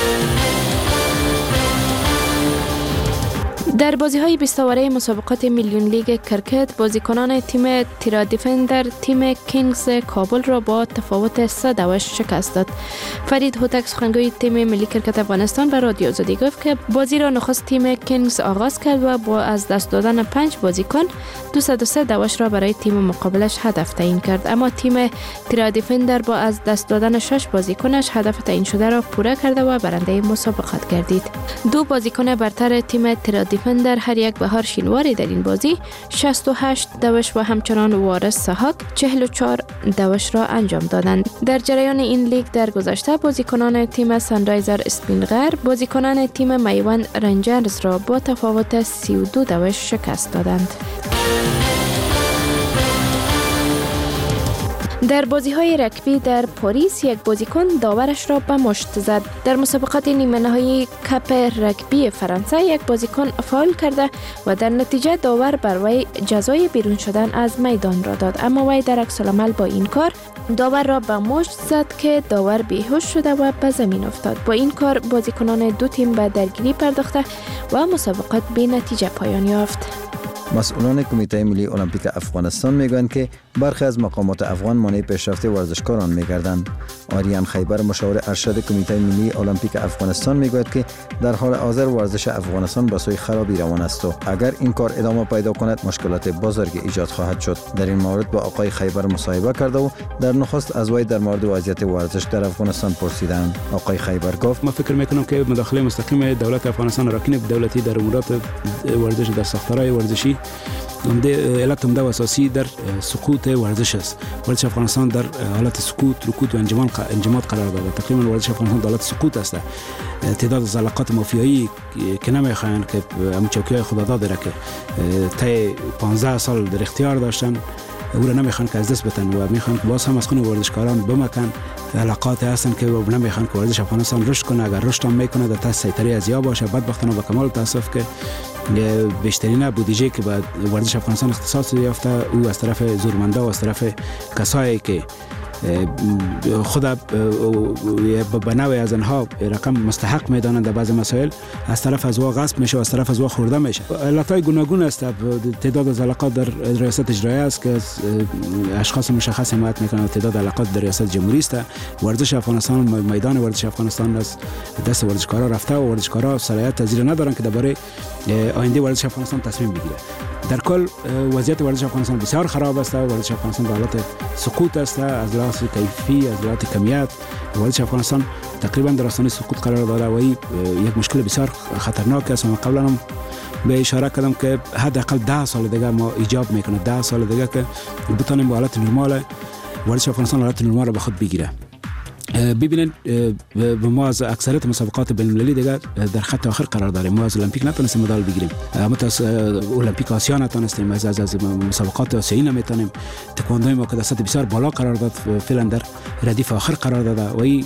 در بازی‌های 20 اوره مسابقات میلیون لیگ کرکت بازیکنان تیم تیرا دیفندر تیم کینگز کابل را با تفاوت 3 شکست داد. فرید هوتک سخنگوی تیم ملی کرکت افغانستان به رادیو آزادی گفت که بازی را نخست تیم کینگز آغاز کرد و با از دست دادن 5 بازیکن 203 را برای تیم مقابلش هدف تعیین کرد، اما تیم تیرا دیفندر با از دست دادن 6 بازیکنش هدف تعیین شده را پوره کرده و برنده مسابقات گردید. 2 بازیکن برتر تیم تیرا دیفندر هر یک بهار شینواری در این بازی 68 و همچنان وارث سحاق 44 را انجام دادند. در جریان این لیگ در گذشته بازیکنان تیم سنرایزر اسپینغر بازیکنان تیم میوند رنجرز را با تفاوت 32 شکست دادند. در بازی‌های رگبی در پاریس یک بازیکن داورش را به مشت زد. در مسابقات نیمه نهایی کپ رگبی فرانسه یک بازیکن فاول کرده و در نتیجه داور بر وی جزای بیرون شدن از میدان را داد، اما وی در عکس العمل با این کار داور را به مشت زد که داور بیهوش شده و به زمین افتاد. با این کار بازیکنان دو تیم به درگیری پرداخته و مسابقات بی نتیجه پایان یافت. مسئولان کمیته ملی المپیک افغانستان میگویند که برخی از مقامات افغان مانع پیشرفت ورزشکاران میگردند. آریان خیبر مشاور ارشد کمیته ملی المپیک افغانستان میگوید که در حال حاضر ورزش افغانستان به سوی خرابی روان است و اگر این کار ادامه پیدا کند مشکلات بزرگی ایجاد خواهد شد. در این مورد با آقای خیبر مصاحبه کرده و در نخست از وی در مورد وضعیت ورزش در افغانستان پرسیدند. آقای خیبر گفت: ما فکر میکنم که مداخله مستقیم دولت افغانستان راکین دولتی در امورات ورزش در ساختارهای ورزشی علت عمده و اساسی در سقوط ورزش است. ورزش افغانستان در حالت سقوط، رکود و انجماد قرار دارد. تقریبا ورزش افغانستان در حالت سقوط است. تعداد از علاقات مافیایی که نمیخواهند که همون چوکی‌های خداداد را که طی 15 سال در اختیار داشتن او را نمیخوان که از دست بتن و میخوان که باز هم از خون ورزشکاران بمکن. علاقات هستن که نمیخوان که ورزش افغانستان رشد کنه. اگر رشد هم میکنه در تحت سیطره ازیا باشه. بدبختانه با کمال تاسف که بیشترین بودجه که به ورزش افغانستان اختصاص یافته او از طرف زورمنده و از طرف کسایی که خود به نوعی از آنها رقم مستحق میدانند در بعض مسائل از طرف از وا غصب میشه و از طرف از وا خورده میشه. علتهای گوناگون است. تعداد از علاقات در ریاست اجرایی است که اشخاص مشخص حمایت میکنند. تعداد علاقات در ریاست جمهوری است. ورزش افغانستان، میدان ورزش افغانستان از دست ورزشکارا رفته و ورزشکارا صلاحیت تذیر ندارند که درباره آینده ورزش افغانستان تصمیم بگیره. در کل وضعیت ورزش افغانستان بسیار خراب است. ورزش افغانستان در حالت سقوط است. از لحاظ کیفی، از لحاظ کمیت ورزش افغانستان تقریبا در آستانه سقوط قرار داره و یک مشکل بسیار خطرناک است. من قبلا هم به اشاره کردم که حداقل 10 سال دیگه ما ایجاب میکنه، 10 سال دیگه که بتونیم به حالت نرمال ورزش افغانستان حالت نرمال را به خود بگیره. ببینید ما از اکثریت مسابقات بین‌المللی دیگر در خط آخر قرار داریم. ما از المپیک نتونستیم مدال بگیریم. ما از المپیک آسیا نتونستیم. از مسابقات آسیایی نمیتونیم. تکواندو ما که در سطح بسیار بالا قرار داد فعلا در ردیف آخر قرار داده و این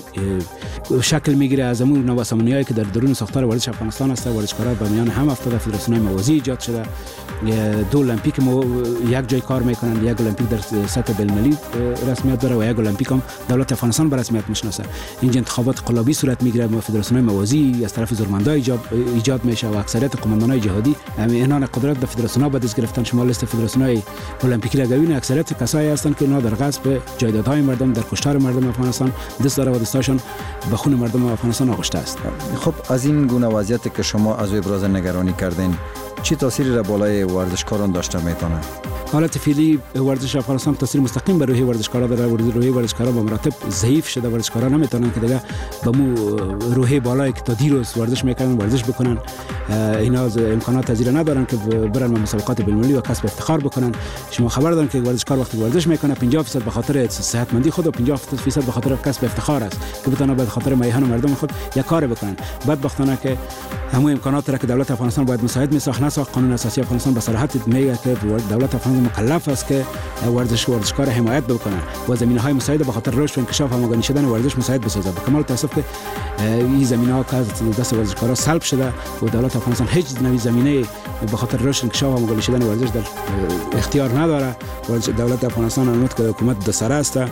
شکل میگیره از امور نوسانیایی که در درون ساختار ورزش افغانستان است. ورزشکاران به میان هم افتاده. فدراسیون‌های موازی ایجاد شده. دو المپیک ما یک جای کار میکنند. یک المپیک در سطح بین‌المللی رسمیت داره و یک المپیک هم دولت افغانستان به رسمیت میشناسه. اینجا انتخابات قلابی صورت میگیره. فدراسیون‌های موازی از طرف زورمندا ایجاد میشه و اکثریت قماندان‌های جهادی عنان قدرت در فدراسیون‌ها به دست گرفتن. شما لیست فدراسیون‌های المپیکی را ببینید، اکثریت کسایی هستند که اونا در غصب جایدادهای مردم، در کشتار مردم افغانستان دست داره و دستاشون به خون مردم افغانستان آغشته است. خب از این گونه وضعیتی که شما از ابراز نگرانی کردین چی تأثیری را بالای ورزشکاران داشته میتونه؟ حالت فعلی ورزش افغانستان تاثیر مستقیم بر روحیه ورزشکارا داره. روحیه ورزشکارا به مراتب ضعیف شده. ورزشکارا نمیتونن که دیگه با مو روحیه بالایی که تا دیروز ورزش میکردن ورزش بکنن. اینا از امکانات تذیر ندارن که برن مسابقات بین‌المللی و کسب افتخار بکنن. شما خبر دارین که ورزشکار وقتی ورزش میکنه 50% به خاطر صحتمندی خود و 50% به خاطر کسب افتخار است که بتونه به خاطر میهن و مردم خود یک کار بکنن. بدبختانه که همون امکانات را که دولت افغانستان باید مساعد میساخت نساخت. قانون اساسی افغانستان به صراحت میگه که دولت افغانستان مکلف است که ورزشکار حمایت بکنه و زمینه‌های مساعد به خاطر رشد و انکشاف همگانی شدن ورزش مساعد بسازه. به کمال تاسف که این زمینه‌ها که از دست ورزشکارا سلب شده و دولت افغانستان هیچ نوی زمینه به خاطر رشد انکشاف همگانی شدن ورزش در اختیار نداره. دولت افغانستان نمود که حکومت دو سره است.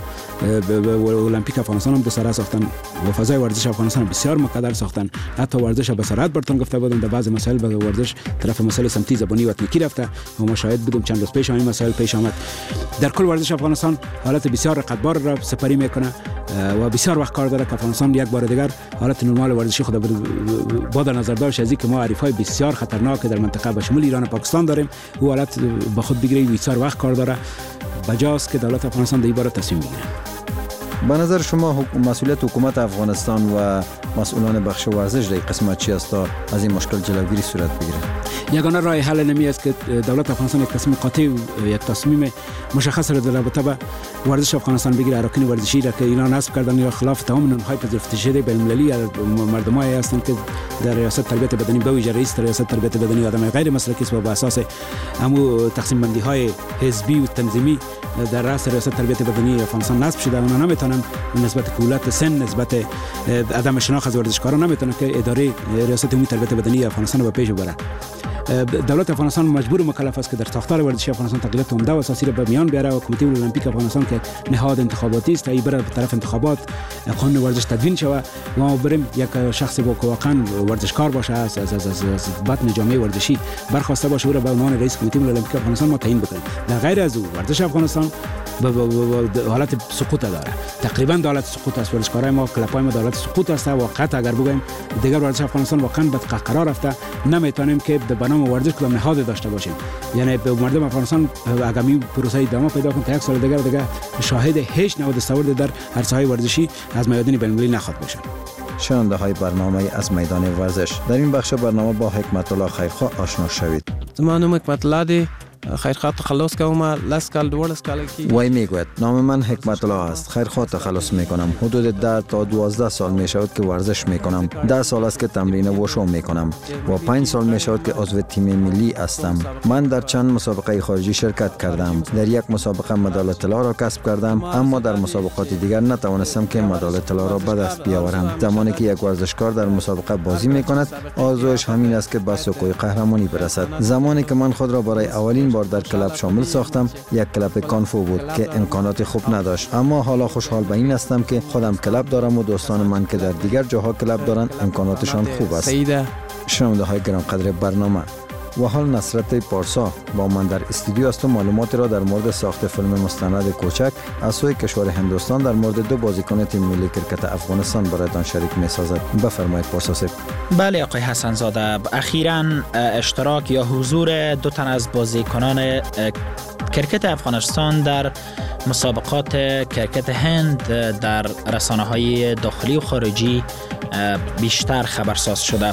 المپیک افغانستان هم دو سره ساختن و فضای ورزش افغانستان بسیار مقدر ساختن. حتی ورزش به سرعت برتون گفته بودن در بعض مسائل به ورزش طرف مسائل سمتی زبانی و اتنیکی رفته و ما شاهد بودیم چند روز پیش این مسائل پیش آمد. در کل ورزش افغانستان حالت بسیار رقتبار را سپری میکنه و بسیار وقت کار داره که افغانستان یک بار دیگر حالت نرمال ورزشی خود با در نظر داشت از اینکه ما عریف‌های بسیار خطرناک در منطقه به شمول ایران و پاکستان داریم و حالت به خود بگیره. بسیار وقت کار داره. بجاست که دولت افغانستان در این باره تصمیم بگیره. به نظر شما مسئولیت حکومت افغانستان و مسئولان بخش ورزش در قسمت چی است تا از این مشکل جلوگیری صورت بگیره؟ یگانه راه حل نمی است که دولت افغانستان یک تصمیم قاطع و یک تصمیم مشخص را در رابطه با ورزش افغانستان بگیره. اراکین ورزشی را که اینا نصب کردن یا خلاف تمام نهادهای پذیرفته شده بین المللی مردمایی هستند که در ریاست تربیت بدنی به ویژه رئیس ریاست تربیت بدنی آدم غیر مسلکی است و بر اساس همو تقسیم بندی های حزبی و تنظیمی در رأس ریاست تربیت بدنی افغانستان نصب شده. اونا نمیتونن نسبت کولت سن، نسبت عدم شناخت از ورزشکاران نمیتونن که اداره ریاست عمومی تربیت بدنی افغانستان رو به پیش ببره. دولت افغانستان مجبور و مکلف است که در ساختار ورزشی افغانستان تغییرات عمده و اساسی را به میان بیاره و کمیته المپیک افغانستان که نهاد انتخاباتی است ای بره به طرف انتخابات قانون ورزش تدوین شود و ما بریم یک شخص با واقعا ورزشکار باشه از بطن جامعه ورزشی برخواسته باشه او را به عنوان رئیس کمیته المپیک افغانستان ما تعیین بکنیم. در غیر از او ورزش افغانستان به حالت سقوط داره. تقریبا حالت سقوط است. ورزشکارای ما کلپای ما حالت سقوط است. واقعا اگر بگیم دیگر ورزش افغانستان واقعا به قرار رفته، نمیتونیم که به نام ورزش کدام نهاد داشته باشیم. یعنی به مردم افغانستان اگر می پروسه ادامه پیدا کنه تا یک سال دیگر شاهد هیچ نوع دستاورد در عرصه‌های ورزشی از میادین بین‌المللی نخواهد باشند. شنونده های برنامه از میدان ورزش، در این بخش برنامه با حکمت الله خیرخواه آشنا شوید. زما نام حکمت الله دی. خیرخواه تخلص کوم لسکال دورس کال کی وای میگوید نام من حکمت الله است. خیرخواه تخلص میکنم. حدود 10 تا 12 سال میشود که ورزش میکنم. 10 سال است که تمرین وشو میکنم و 5 سال میشود که عضو تیم ملی هستم. من در چند مسابقه خارجی شرکت کردم. در یک مسابقه مدال طلا را کسب کردم، اما در مسابقات دیگر نتوانستم که مدال طلا را به دست بیاورم. زمانی که یک ورزشکار در مسابقه بازی میکند آرزوش همین است که به سکوی قهرمانی برسد. زمانی که من خود را برای اولین بار در کلب شامل ساختم، یک کلب کانفو بود که امکانات خوب نداشت، اما حالا خوشحال به این هستم که خودم کلب دارم و دوستان من که در دیگر جاها کلب دارند امکاناتشان خوب است. شنونده های گرانقدر برنامه، و حال نصرت پارسا با من در استودیو است و معلومات را در مورد ساخت فیلم مستند کوچک از سوی کشور هندوستان در مورد دو بازیکن تیم ملی کرکت افغانستان برایتان شریک می سازد. بفرمایید پارسا صاحب. بله آقای حسن زاده، اخیراً اشتراک یا حضور دو تن از بازیکنان کرکت افغانستان در مسابقات کرکت هند در رسانه‌های داخلی و خارجی بیشتر خبرساز شده.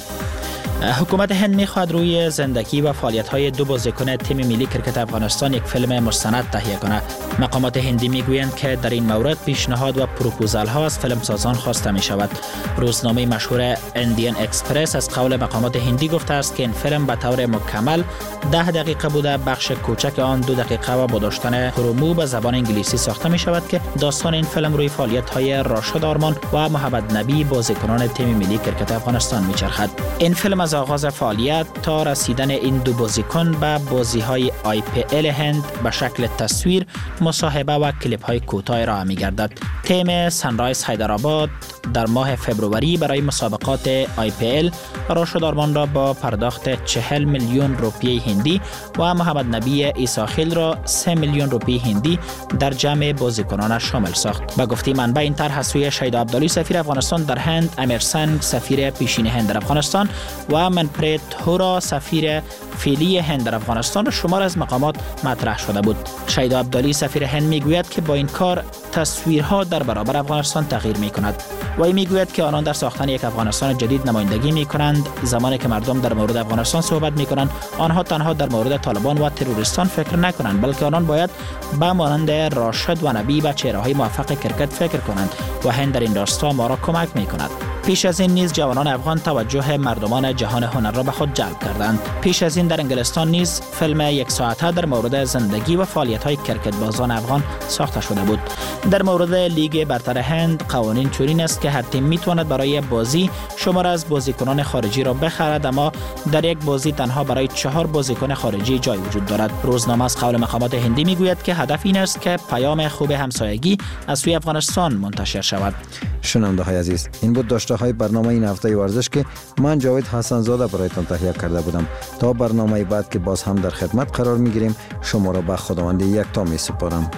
حکومت هند می‌خواهد روی زندگی و فعالیت‌های دو بازیکن تیم ملی کرکت افغانستان یک فیلم مستند تهیه کند. مقامات هندی می‌گویند که در این مورد پیشنهاد و پروپوزال‌ها از فیلمسازان خواسته می‌شود. روزنامه مشهور اندین اکسپرس از قول مقامات هندی گفته است که این فیلم به طور مکمل 10 دقیقه بوده. بخش کوچک آن 2 دقیقه و با داشتن پرومو به زبان انگلیسی ساخته می‌شود که داستان این فیلم روی فعالیت‌های راشد آرمان و محمد نبی بازیکنان تیم ملی کرکت افغانستان می‌چرخد. این فیلم از آغاز فعالیت تا رسیدن این دو بازیکن به بازی‌های IPL هند به شکل تصویر، مصاحبه و کلیپ‌های کوتاه ارائه می‌گردد. تیم سنرایز حیدرآباد در ماه فوریه برای مسابقات IPL راشد آرمان را با پرداخت 40 میلیون روپیه هندی و محمد نبی عیساخیل را 3 میلیون روپیه هندی در جمع بازیکنان شامل ساخت. به گفته منبع این طرح از سوی شهید عبدالی سفیر افغانستان در هند، امیر سنگ سفیر پیشین هند در افغانستان و منپریت هورا سفیر فعلی هند در افغانستان شمار از مقامات مطرح شده بود. شهید عبدالی سفیر هند میگوید که با این کار تصویرها در برابر افغانستان تغییر میکند. و میگوید که آنان در ساختن یک افغانستان جدید نمایندگی میکنند. زمانی که مردم در مورد افغانستان صحبت میکنند، آنها تنها در مورد طالبان و تروریستان فکر نکنند، بلکه آنان باید به مانند راشد و نبی به چهره‌های موفق کرکت فکر کنند و هند در این راستا ما را کمک میکند. پیش از این نیز جوانان افغان توجه مردمان جهان هنر را به خود جلب کردند. پیش از این در انگلستان نیز فیلم 1 ساعته در مورد زندگی و فعالیت‌های کرکت بازان افغان ساخته شده بود. در مورد لیگ برتر هند قوانین چنین است که هر تیم میتواند برای بازی شمار از بازیکنان خارجی را بخرد، اما در یک بازی تنها برای 4 بازیکن خارجی جای وجود دارد. روزنامه از قول مقامات هندی میگوید که هدف این است که پیام خوب همسایگی از سوی افغانستان منتشر شود. شنونده های عزیز، این بود داشته های برنامه این هفته ورزش که من جاوید حسن زاده برایتان تهیه کرده بودم. تا برنامه بعد که باز هم در خدمت قرار میگیریم، شما را به خداوند یکتا می سپارم.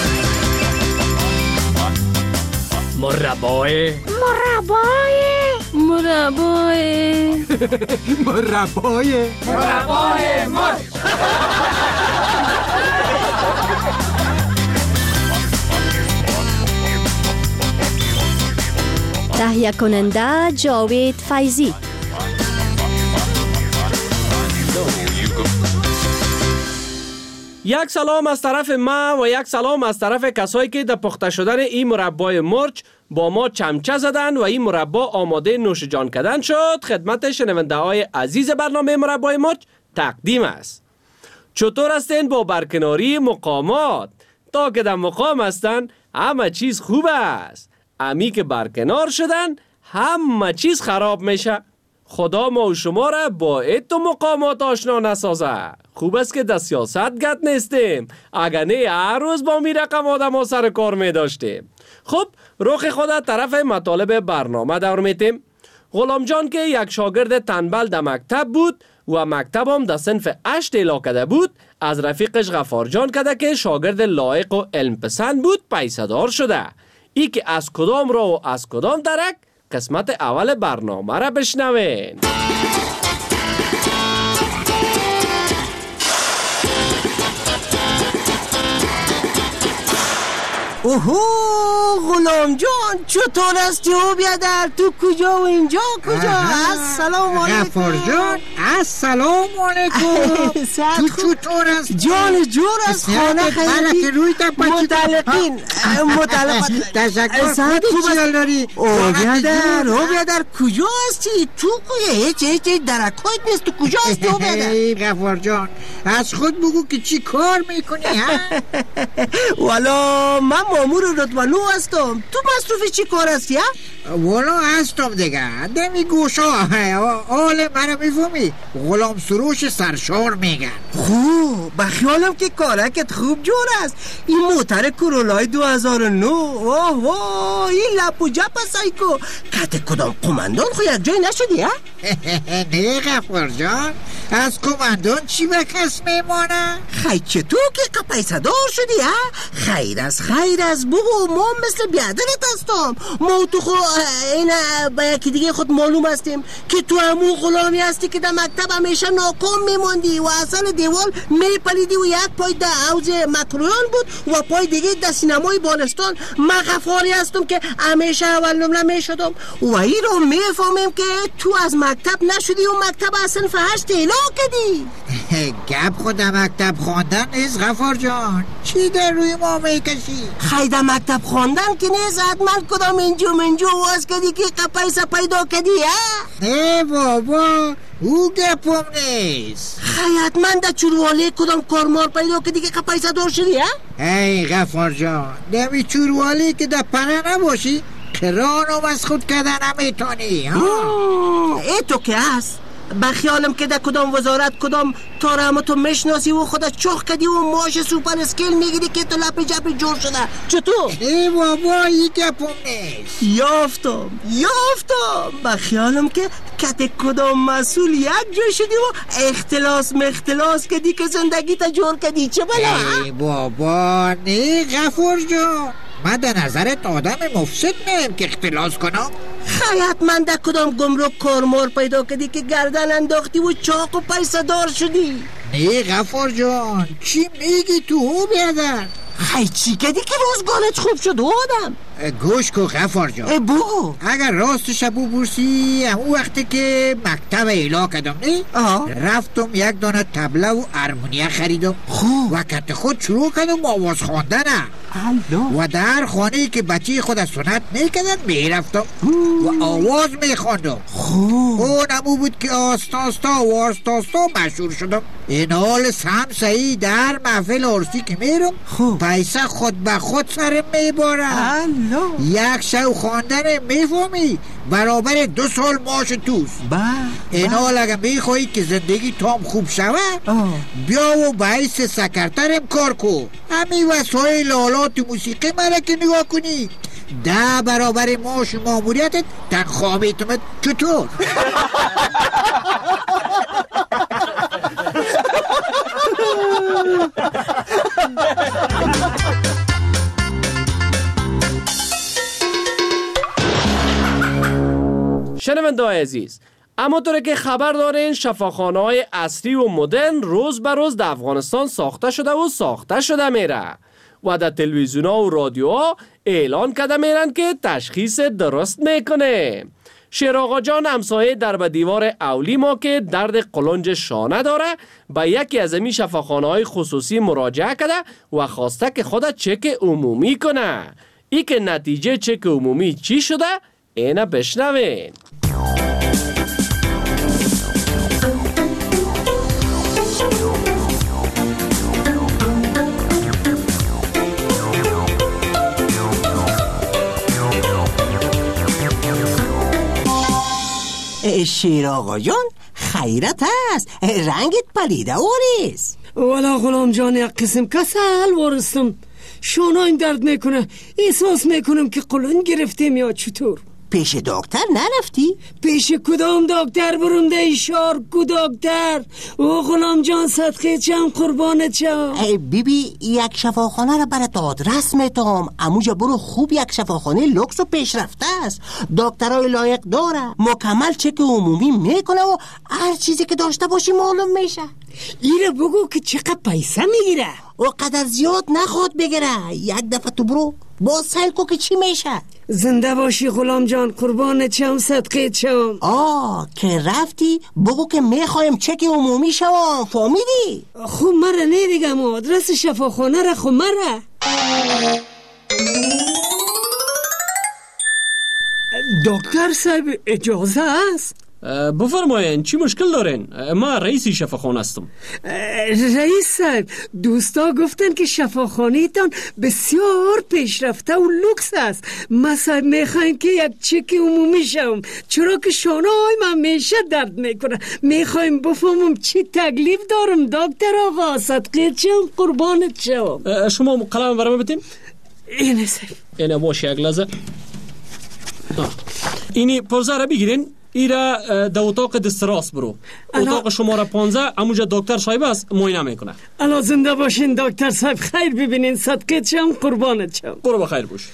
مربای مربای مربای مرچ. تهیه کننده جاوید فیضی. یک سلام از طرف ما و یک سلام از طرف کسایی که در پخته شدن این مربای مرچ با ما چمچه زدن و این مربا آماده نوش جان کردن شد. خدمت شنونده های عزیز برنامه مربای مرچ تقدیم است. چطور هستین با برکناری مقامات؟ تا که در مقام هستن همه چیز خوب است، امی که برکنار شدن همه چیز خراب میشه. خدا ما و شما را با ایت و مقامات آشنا نسازه. خوب است که در سیاست گت نیستیم، اگر نه هر روز با می رقم آدم ها سر کار می داشتیم. خب رخ خدا طرف مطالب برنامه دور میتیم. غلام جان که یک شاگرد تنبل در مکتب بود و مکتب هم در صنف 8 اعلا کرده بود، از رفیقش غفار جان کده که شاگرد لایق و علم پسند بود پیسه دار شده. ای که از کدام را و از کدام درک، قسمت اول برنامه را بشنوین. اوهو غلام جان، چطور است جو بیادر؟ تو کجا و اینجا کجا؟ السلام علیکم. غفار جان السلام علیکم. تو چطور است؟ جان جور از خانه خیلی متعلقین تشکر. خوب داری؟ او بیادر کجا هستی؟ تو هیچ درکایت نیست. تو کجا هستی او بیادر؟ غفار جان از خود بگو که چی کار میکنی ها؟ والا من مامور رتبانو هستم. تو مصروف چی کار هستی ها؟ والا هستم دیگه. دمی گوشا حال منو میفهمی؟ غلام سروش سرشار میگن. خوب بخیالم که کارکت خوب جور است. این موتر کرولای 2009 اوه این لپ و جپ سایکو کت کدام قماندان خو یک جای نشدی ها؟ نه غفار جان، از قماندان چی به کس میمانه؟ خی چطور که پیسه دار شدی ها؟ خیر از بگو، ما مثل بیادرت هستم. ما تو خو این با یکی دیگه خود معلوم هستیم که تو همون غلامی هستی که در مکتب همیشه ناکام میموندی و اصل دیوال میپلیدی و یک پای در حوض مکرویان بود و پای دیگه در سینمای بالستان. من غفاری هستم که همیشه اول نمره میشدم و این رو میفهمیم که تو از مکتب نشدی و مکتب از صنف 8 اعلا کردی. گپ خود در مکتب خواندن نیست غفار جان، چی در روی ما میکشی؟ خیلی در مکتب خواندن که نیست، حتما کدام منجو واز کردی که پیسه پیدا کردی ها؟ نه بابا او گپم نیست. حتما در چوروالی کدام کارمار پیدا کردی که پیسه دار شدی ها؟ ای غفار جان، دمی چوروالی که در پنه نباشی کرانم از خود کردن نمیتونی ها؟ ای تو که هست بخیالم که در کدام وزارت کدام تارمتو میشناسی و خودت چخ کردی و ماش سوپر اسکیل میگیری که تو لپ جپ جور شده. چطور؟ ای بابا این گپم نیست. یافتم بخیالم که کت کدام مسئول یک جای شدی و اختلاس کردی که زندگی تا جور کردی. چه بلا؟ ای بابا نه غفور جان، من در نظرت آدم مفسد نیم که اختلاس کنم. خیلی من در کدام گمرک کارمار پیدا کردی که گردن انداختی و چاق و پیسه دار شدی. نه غفار جان چی میگی تو بیادر؟ خیلی چی کردی که روزگارت خوب شد آدم؟ گوش کو غفار جان، بگو. اگر راستش بپرسی اون وقتی که مکتب اعلا کردم نه رفتم یک دانه طبله و ارمونیه خریدم و کت خود شروع کردم آواز خواندن و در خانه که بچه خود سنت میکردن میرفتم و آواز میخواندم. اون امو بود که آستاستا مشهور شدم. این حال سم سعی در محفل عرسی که میرم پیسه خود به خود سرم میباره. یک شو خواندن میفهمی برابر 2 سال معاش توست. این حال اگه میخوایی که زندگی تام خوب شوه بیا و به حیث سکرترم کار کن. همین وسایل آلات موسیقی مرا که نگاه کنی 10 برابر معاش ماموریتت تنخواه میتومد. چطور؟ شنونده‌های عزیز، اما طوری که خبر دارین شفاخانه‌های عصری و مدرن روز به روز در افغانستان ساخته شده میره و در تلویزیون‌ها و رادیوها اعلان کرده میرن که تشخیص درست میکنه. شیر آقا جان همسایه در به دیوار اولی ما که درد قلنج شانه داره به یکی از این شفاخانه‌های خصوصی مراجعه کرده و خواسته که خود چک عمومی کنه. ای که نتیجه چک عمومی چی شده؟ اینه بشنوین. شیر آقا جان خیرت هست، رنگت پلیده واریست. والا غلام جان یک قسم کسل وارستم، شانایم درد میکنه، احساس میکنم که قولون گرفتیم یا چطور. پیش دکتر نرفتی؟ پیش کدام دکتر برم ده اشار کو دکتر؟ او غلام جان صدقه چم قربانت شم. بیبی یک شفاخانه را برات آدرس میتم، اموجا برو خوب یک شفاخانه لوکس و پیشرفته است، دکترای لایق داره، مکمل چک عمومی میکنه و هر چیزی که داشته باشی معلوم میشه. ایره بگو که چقدر پیسه میگیره؟ و قدر زیاد نخواد بگیره، یک دفعه تو برو باز سیل کو که چی میشه. زنده باشی غلام جان قربانت شم صدقه چم. که رفتی بگو که میخوایم چک عمومی شوام، فهمیدی؟ خب مره نیدیگم آدرس شفاخانه را، خب مره. دکتر صاحب اجازه است؟ بفرمایین چی مشکل دارین؟ ما رئیس شفاخانه هستم. رئیس صاحب دوستا گفتن که شفاخانه تان بسیار پیشرفته و لوکس است. ما صاحب میخوایم که یک چک عمومی شوم، چرا که شانه های من میشه درد میکنه. میخوایم بفهمم چی تکلیف دارم دکتر آقا، صدقه چم قربانت شوم. شما قلم برام بتین؟ اینه صاحب. اینه باشه یک لحظه. اینی پرزه را بگیرین، ایره در اتاق دستراس برو، اتاق شماره 15 اموجا دکتر صاحب است معاینه میکنه. الا زنده باشین دکتر صاحب، خیر ببینین صدقه چم قربانت شم. برو بخیر باش.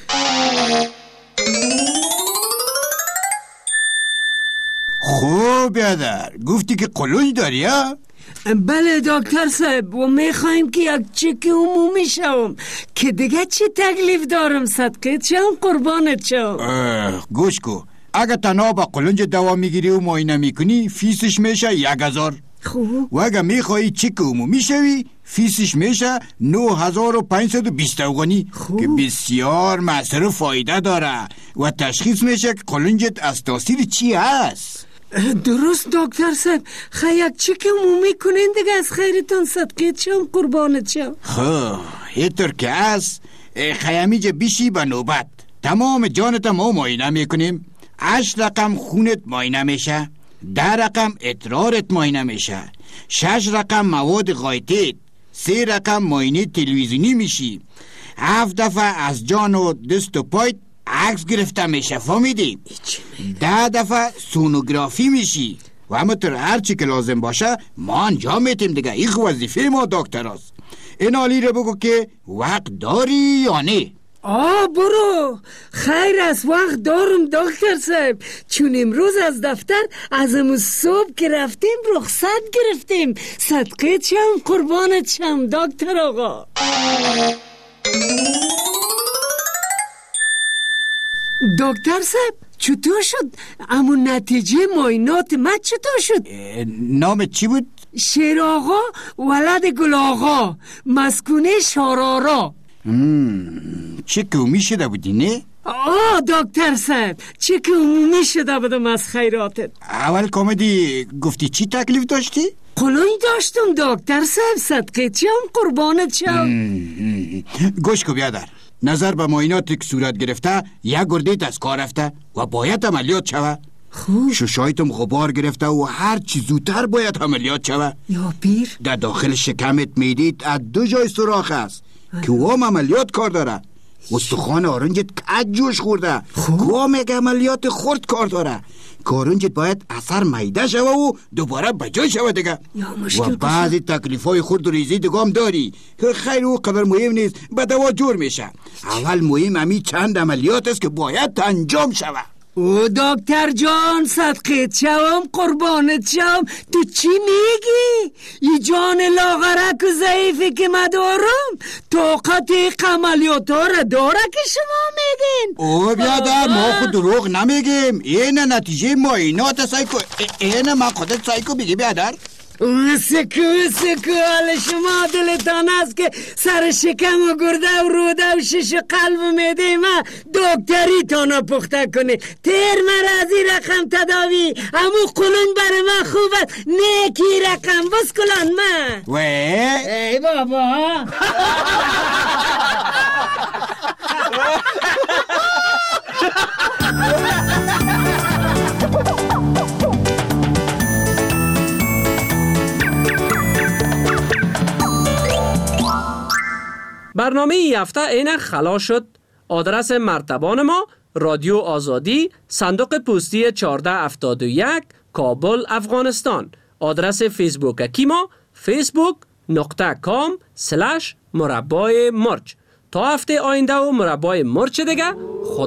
خوب بیادر، گفتی که قلوی داری ها؟ بله دکتر صاحب، و میخوایم که یک چک عمومی شوم که دیگه چی تکلیف دارم صدقه چم قربانت شم. گوش کو، اگه تنها با قلنج دوا میگیری و معاینه میکنی فیسش میشه 1000. خوب. و اگه میخوایی چک عمومی شوی فیسش میشه 9520 افغانی که بسیار مصرف فایده داره و تشخیص میشه که قلنجت از تاثیر چی هست. درست دکتر صاحب، یک چک عمومی کنین دیگه از خیرتان صدقه چم قربانت شم. اینطور که هست خیمیجه بیشی به نوبت تمام جانت ما معاینه میکنیم. 8 رقم خونت معاینه میشه، 10 رقم ادرارت معاینه میشه، 6 رقم مواد غایطت، 3 رقم معاینه تلویزیونی میشی، 7 دفعه از جان و دست و پایت عکس گرفته میشه، فهمیدی؟ 10 دفعه سونوگرافی میشی و همونطور هر چی که لازم باشه ما انجام میتیم دیگه. این وظیفه ما دکتر هست. این حالی رو بگو که وقت داری یا نه؟ برو، خیر است، وقت دارم دکتر صاحب، چون امروز از دفتر از امون صبح که رفتیم رخصت گرفتیم. صدقه چم قربانت شم دکتر آقا. دکتر صاحب چطور شد؟ امون نتیجه معاینات من چطور شد؟ نامت چی بود؟ شیر آقا ولد گل آقا، مسکونه شارارا. چک عمومی شده بودی نه؟ دکتر صاحب چک عمومی شده بودم از خیراتت. اول کامدی گفتی چی تکلیف داشتی؟ قلوی داشتم دکتر صاحب، صدقه چم قربانت شم. گوش کو بیادر، نظر به معایناتی که صورت گرفته یک گردیت از کار رفته و باید عملیات شوه. ششایتم غبار گرفته و هر چی زودتر باید عملیات شوه. یا پیر در داخل شکمت میدید از 2 جای سوراخ است که وام عملیات کار داره. استخوان آرنجت کج جوش خورده که وام یک عملیات خورد کار داره که آرنجت باید اثر میده شوه و دوباره بجای شوه دیگه. و بعضی تکلیفای خورد و ریزی دیگه هم داری که خیر او قدر مهم نیست، به دوا جور میشه. اول مهم همی چند عملیات است که باید انجام شوه. او دکتر جان صدقیت شوم قربانت شوم تو چی میگی؟ ای جان لاغرک و ضعیفی که مدارم طاقت عملیات ها را داره که شما میگین؟ او بیادر ما خود دروغ نمیگیم. این نتیجه معاینات سایکو. این ما خودت سایکو بگی بیادر. سکو حال شما دلتان است که سر شکم و گرده و روده و شش و قلب و معده ما دکتری تانا پخته کنه. تیر مرازی رقم تداوی امو قلون بر ما خوب است نیکی رقم بس کلان ما. ای بابا برنامه ای هفته اینک خلاص شد. آدرس مرتبان ما رادیو آزادی، صندوق پستی 1471، کابل، افغانستان. آدرس فیسبوک کی ما facebook.com/مربای مرچ. تا هفته آینده و مربای مرچ دیگه. خدا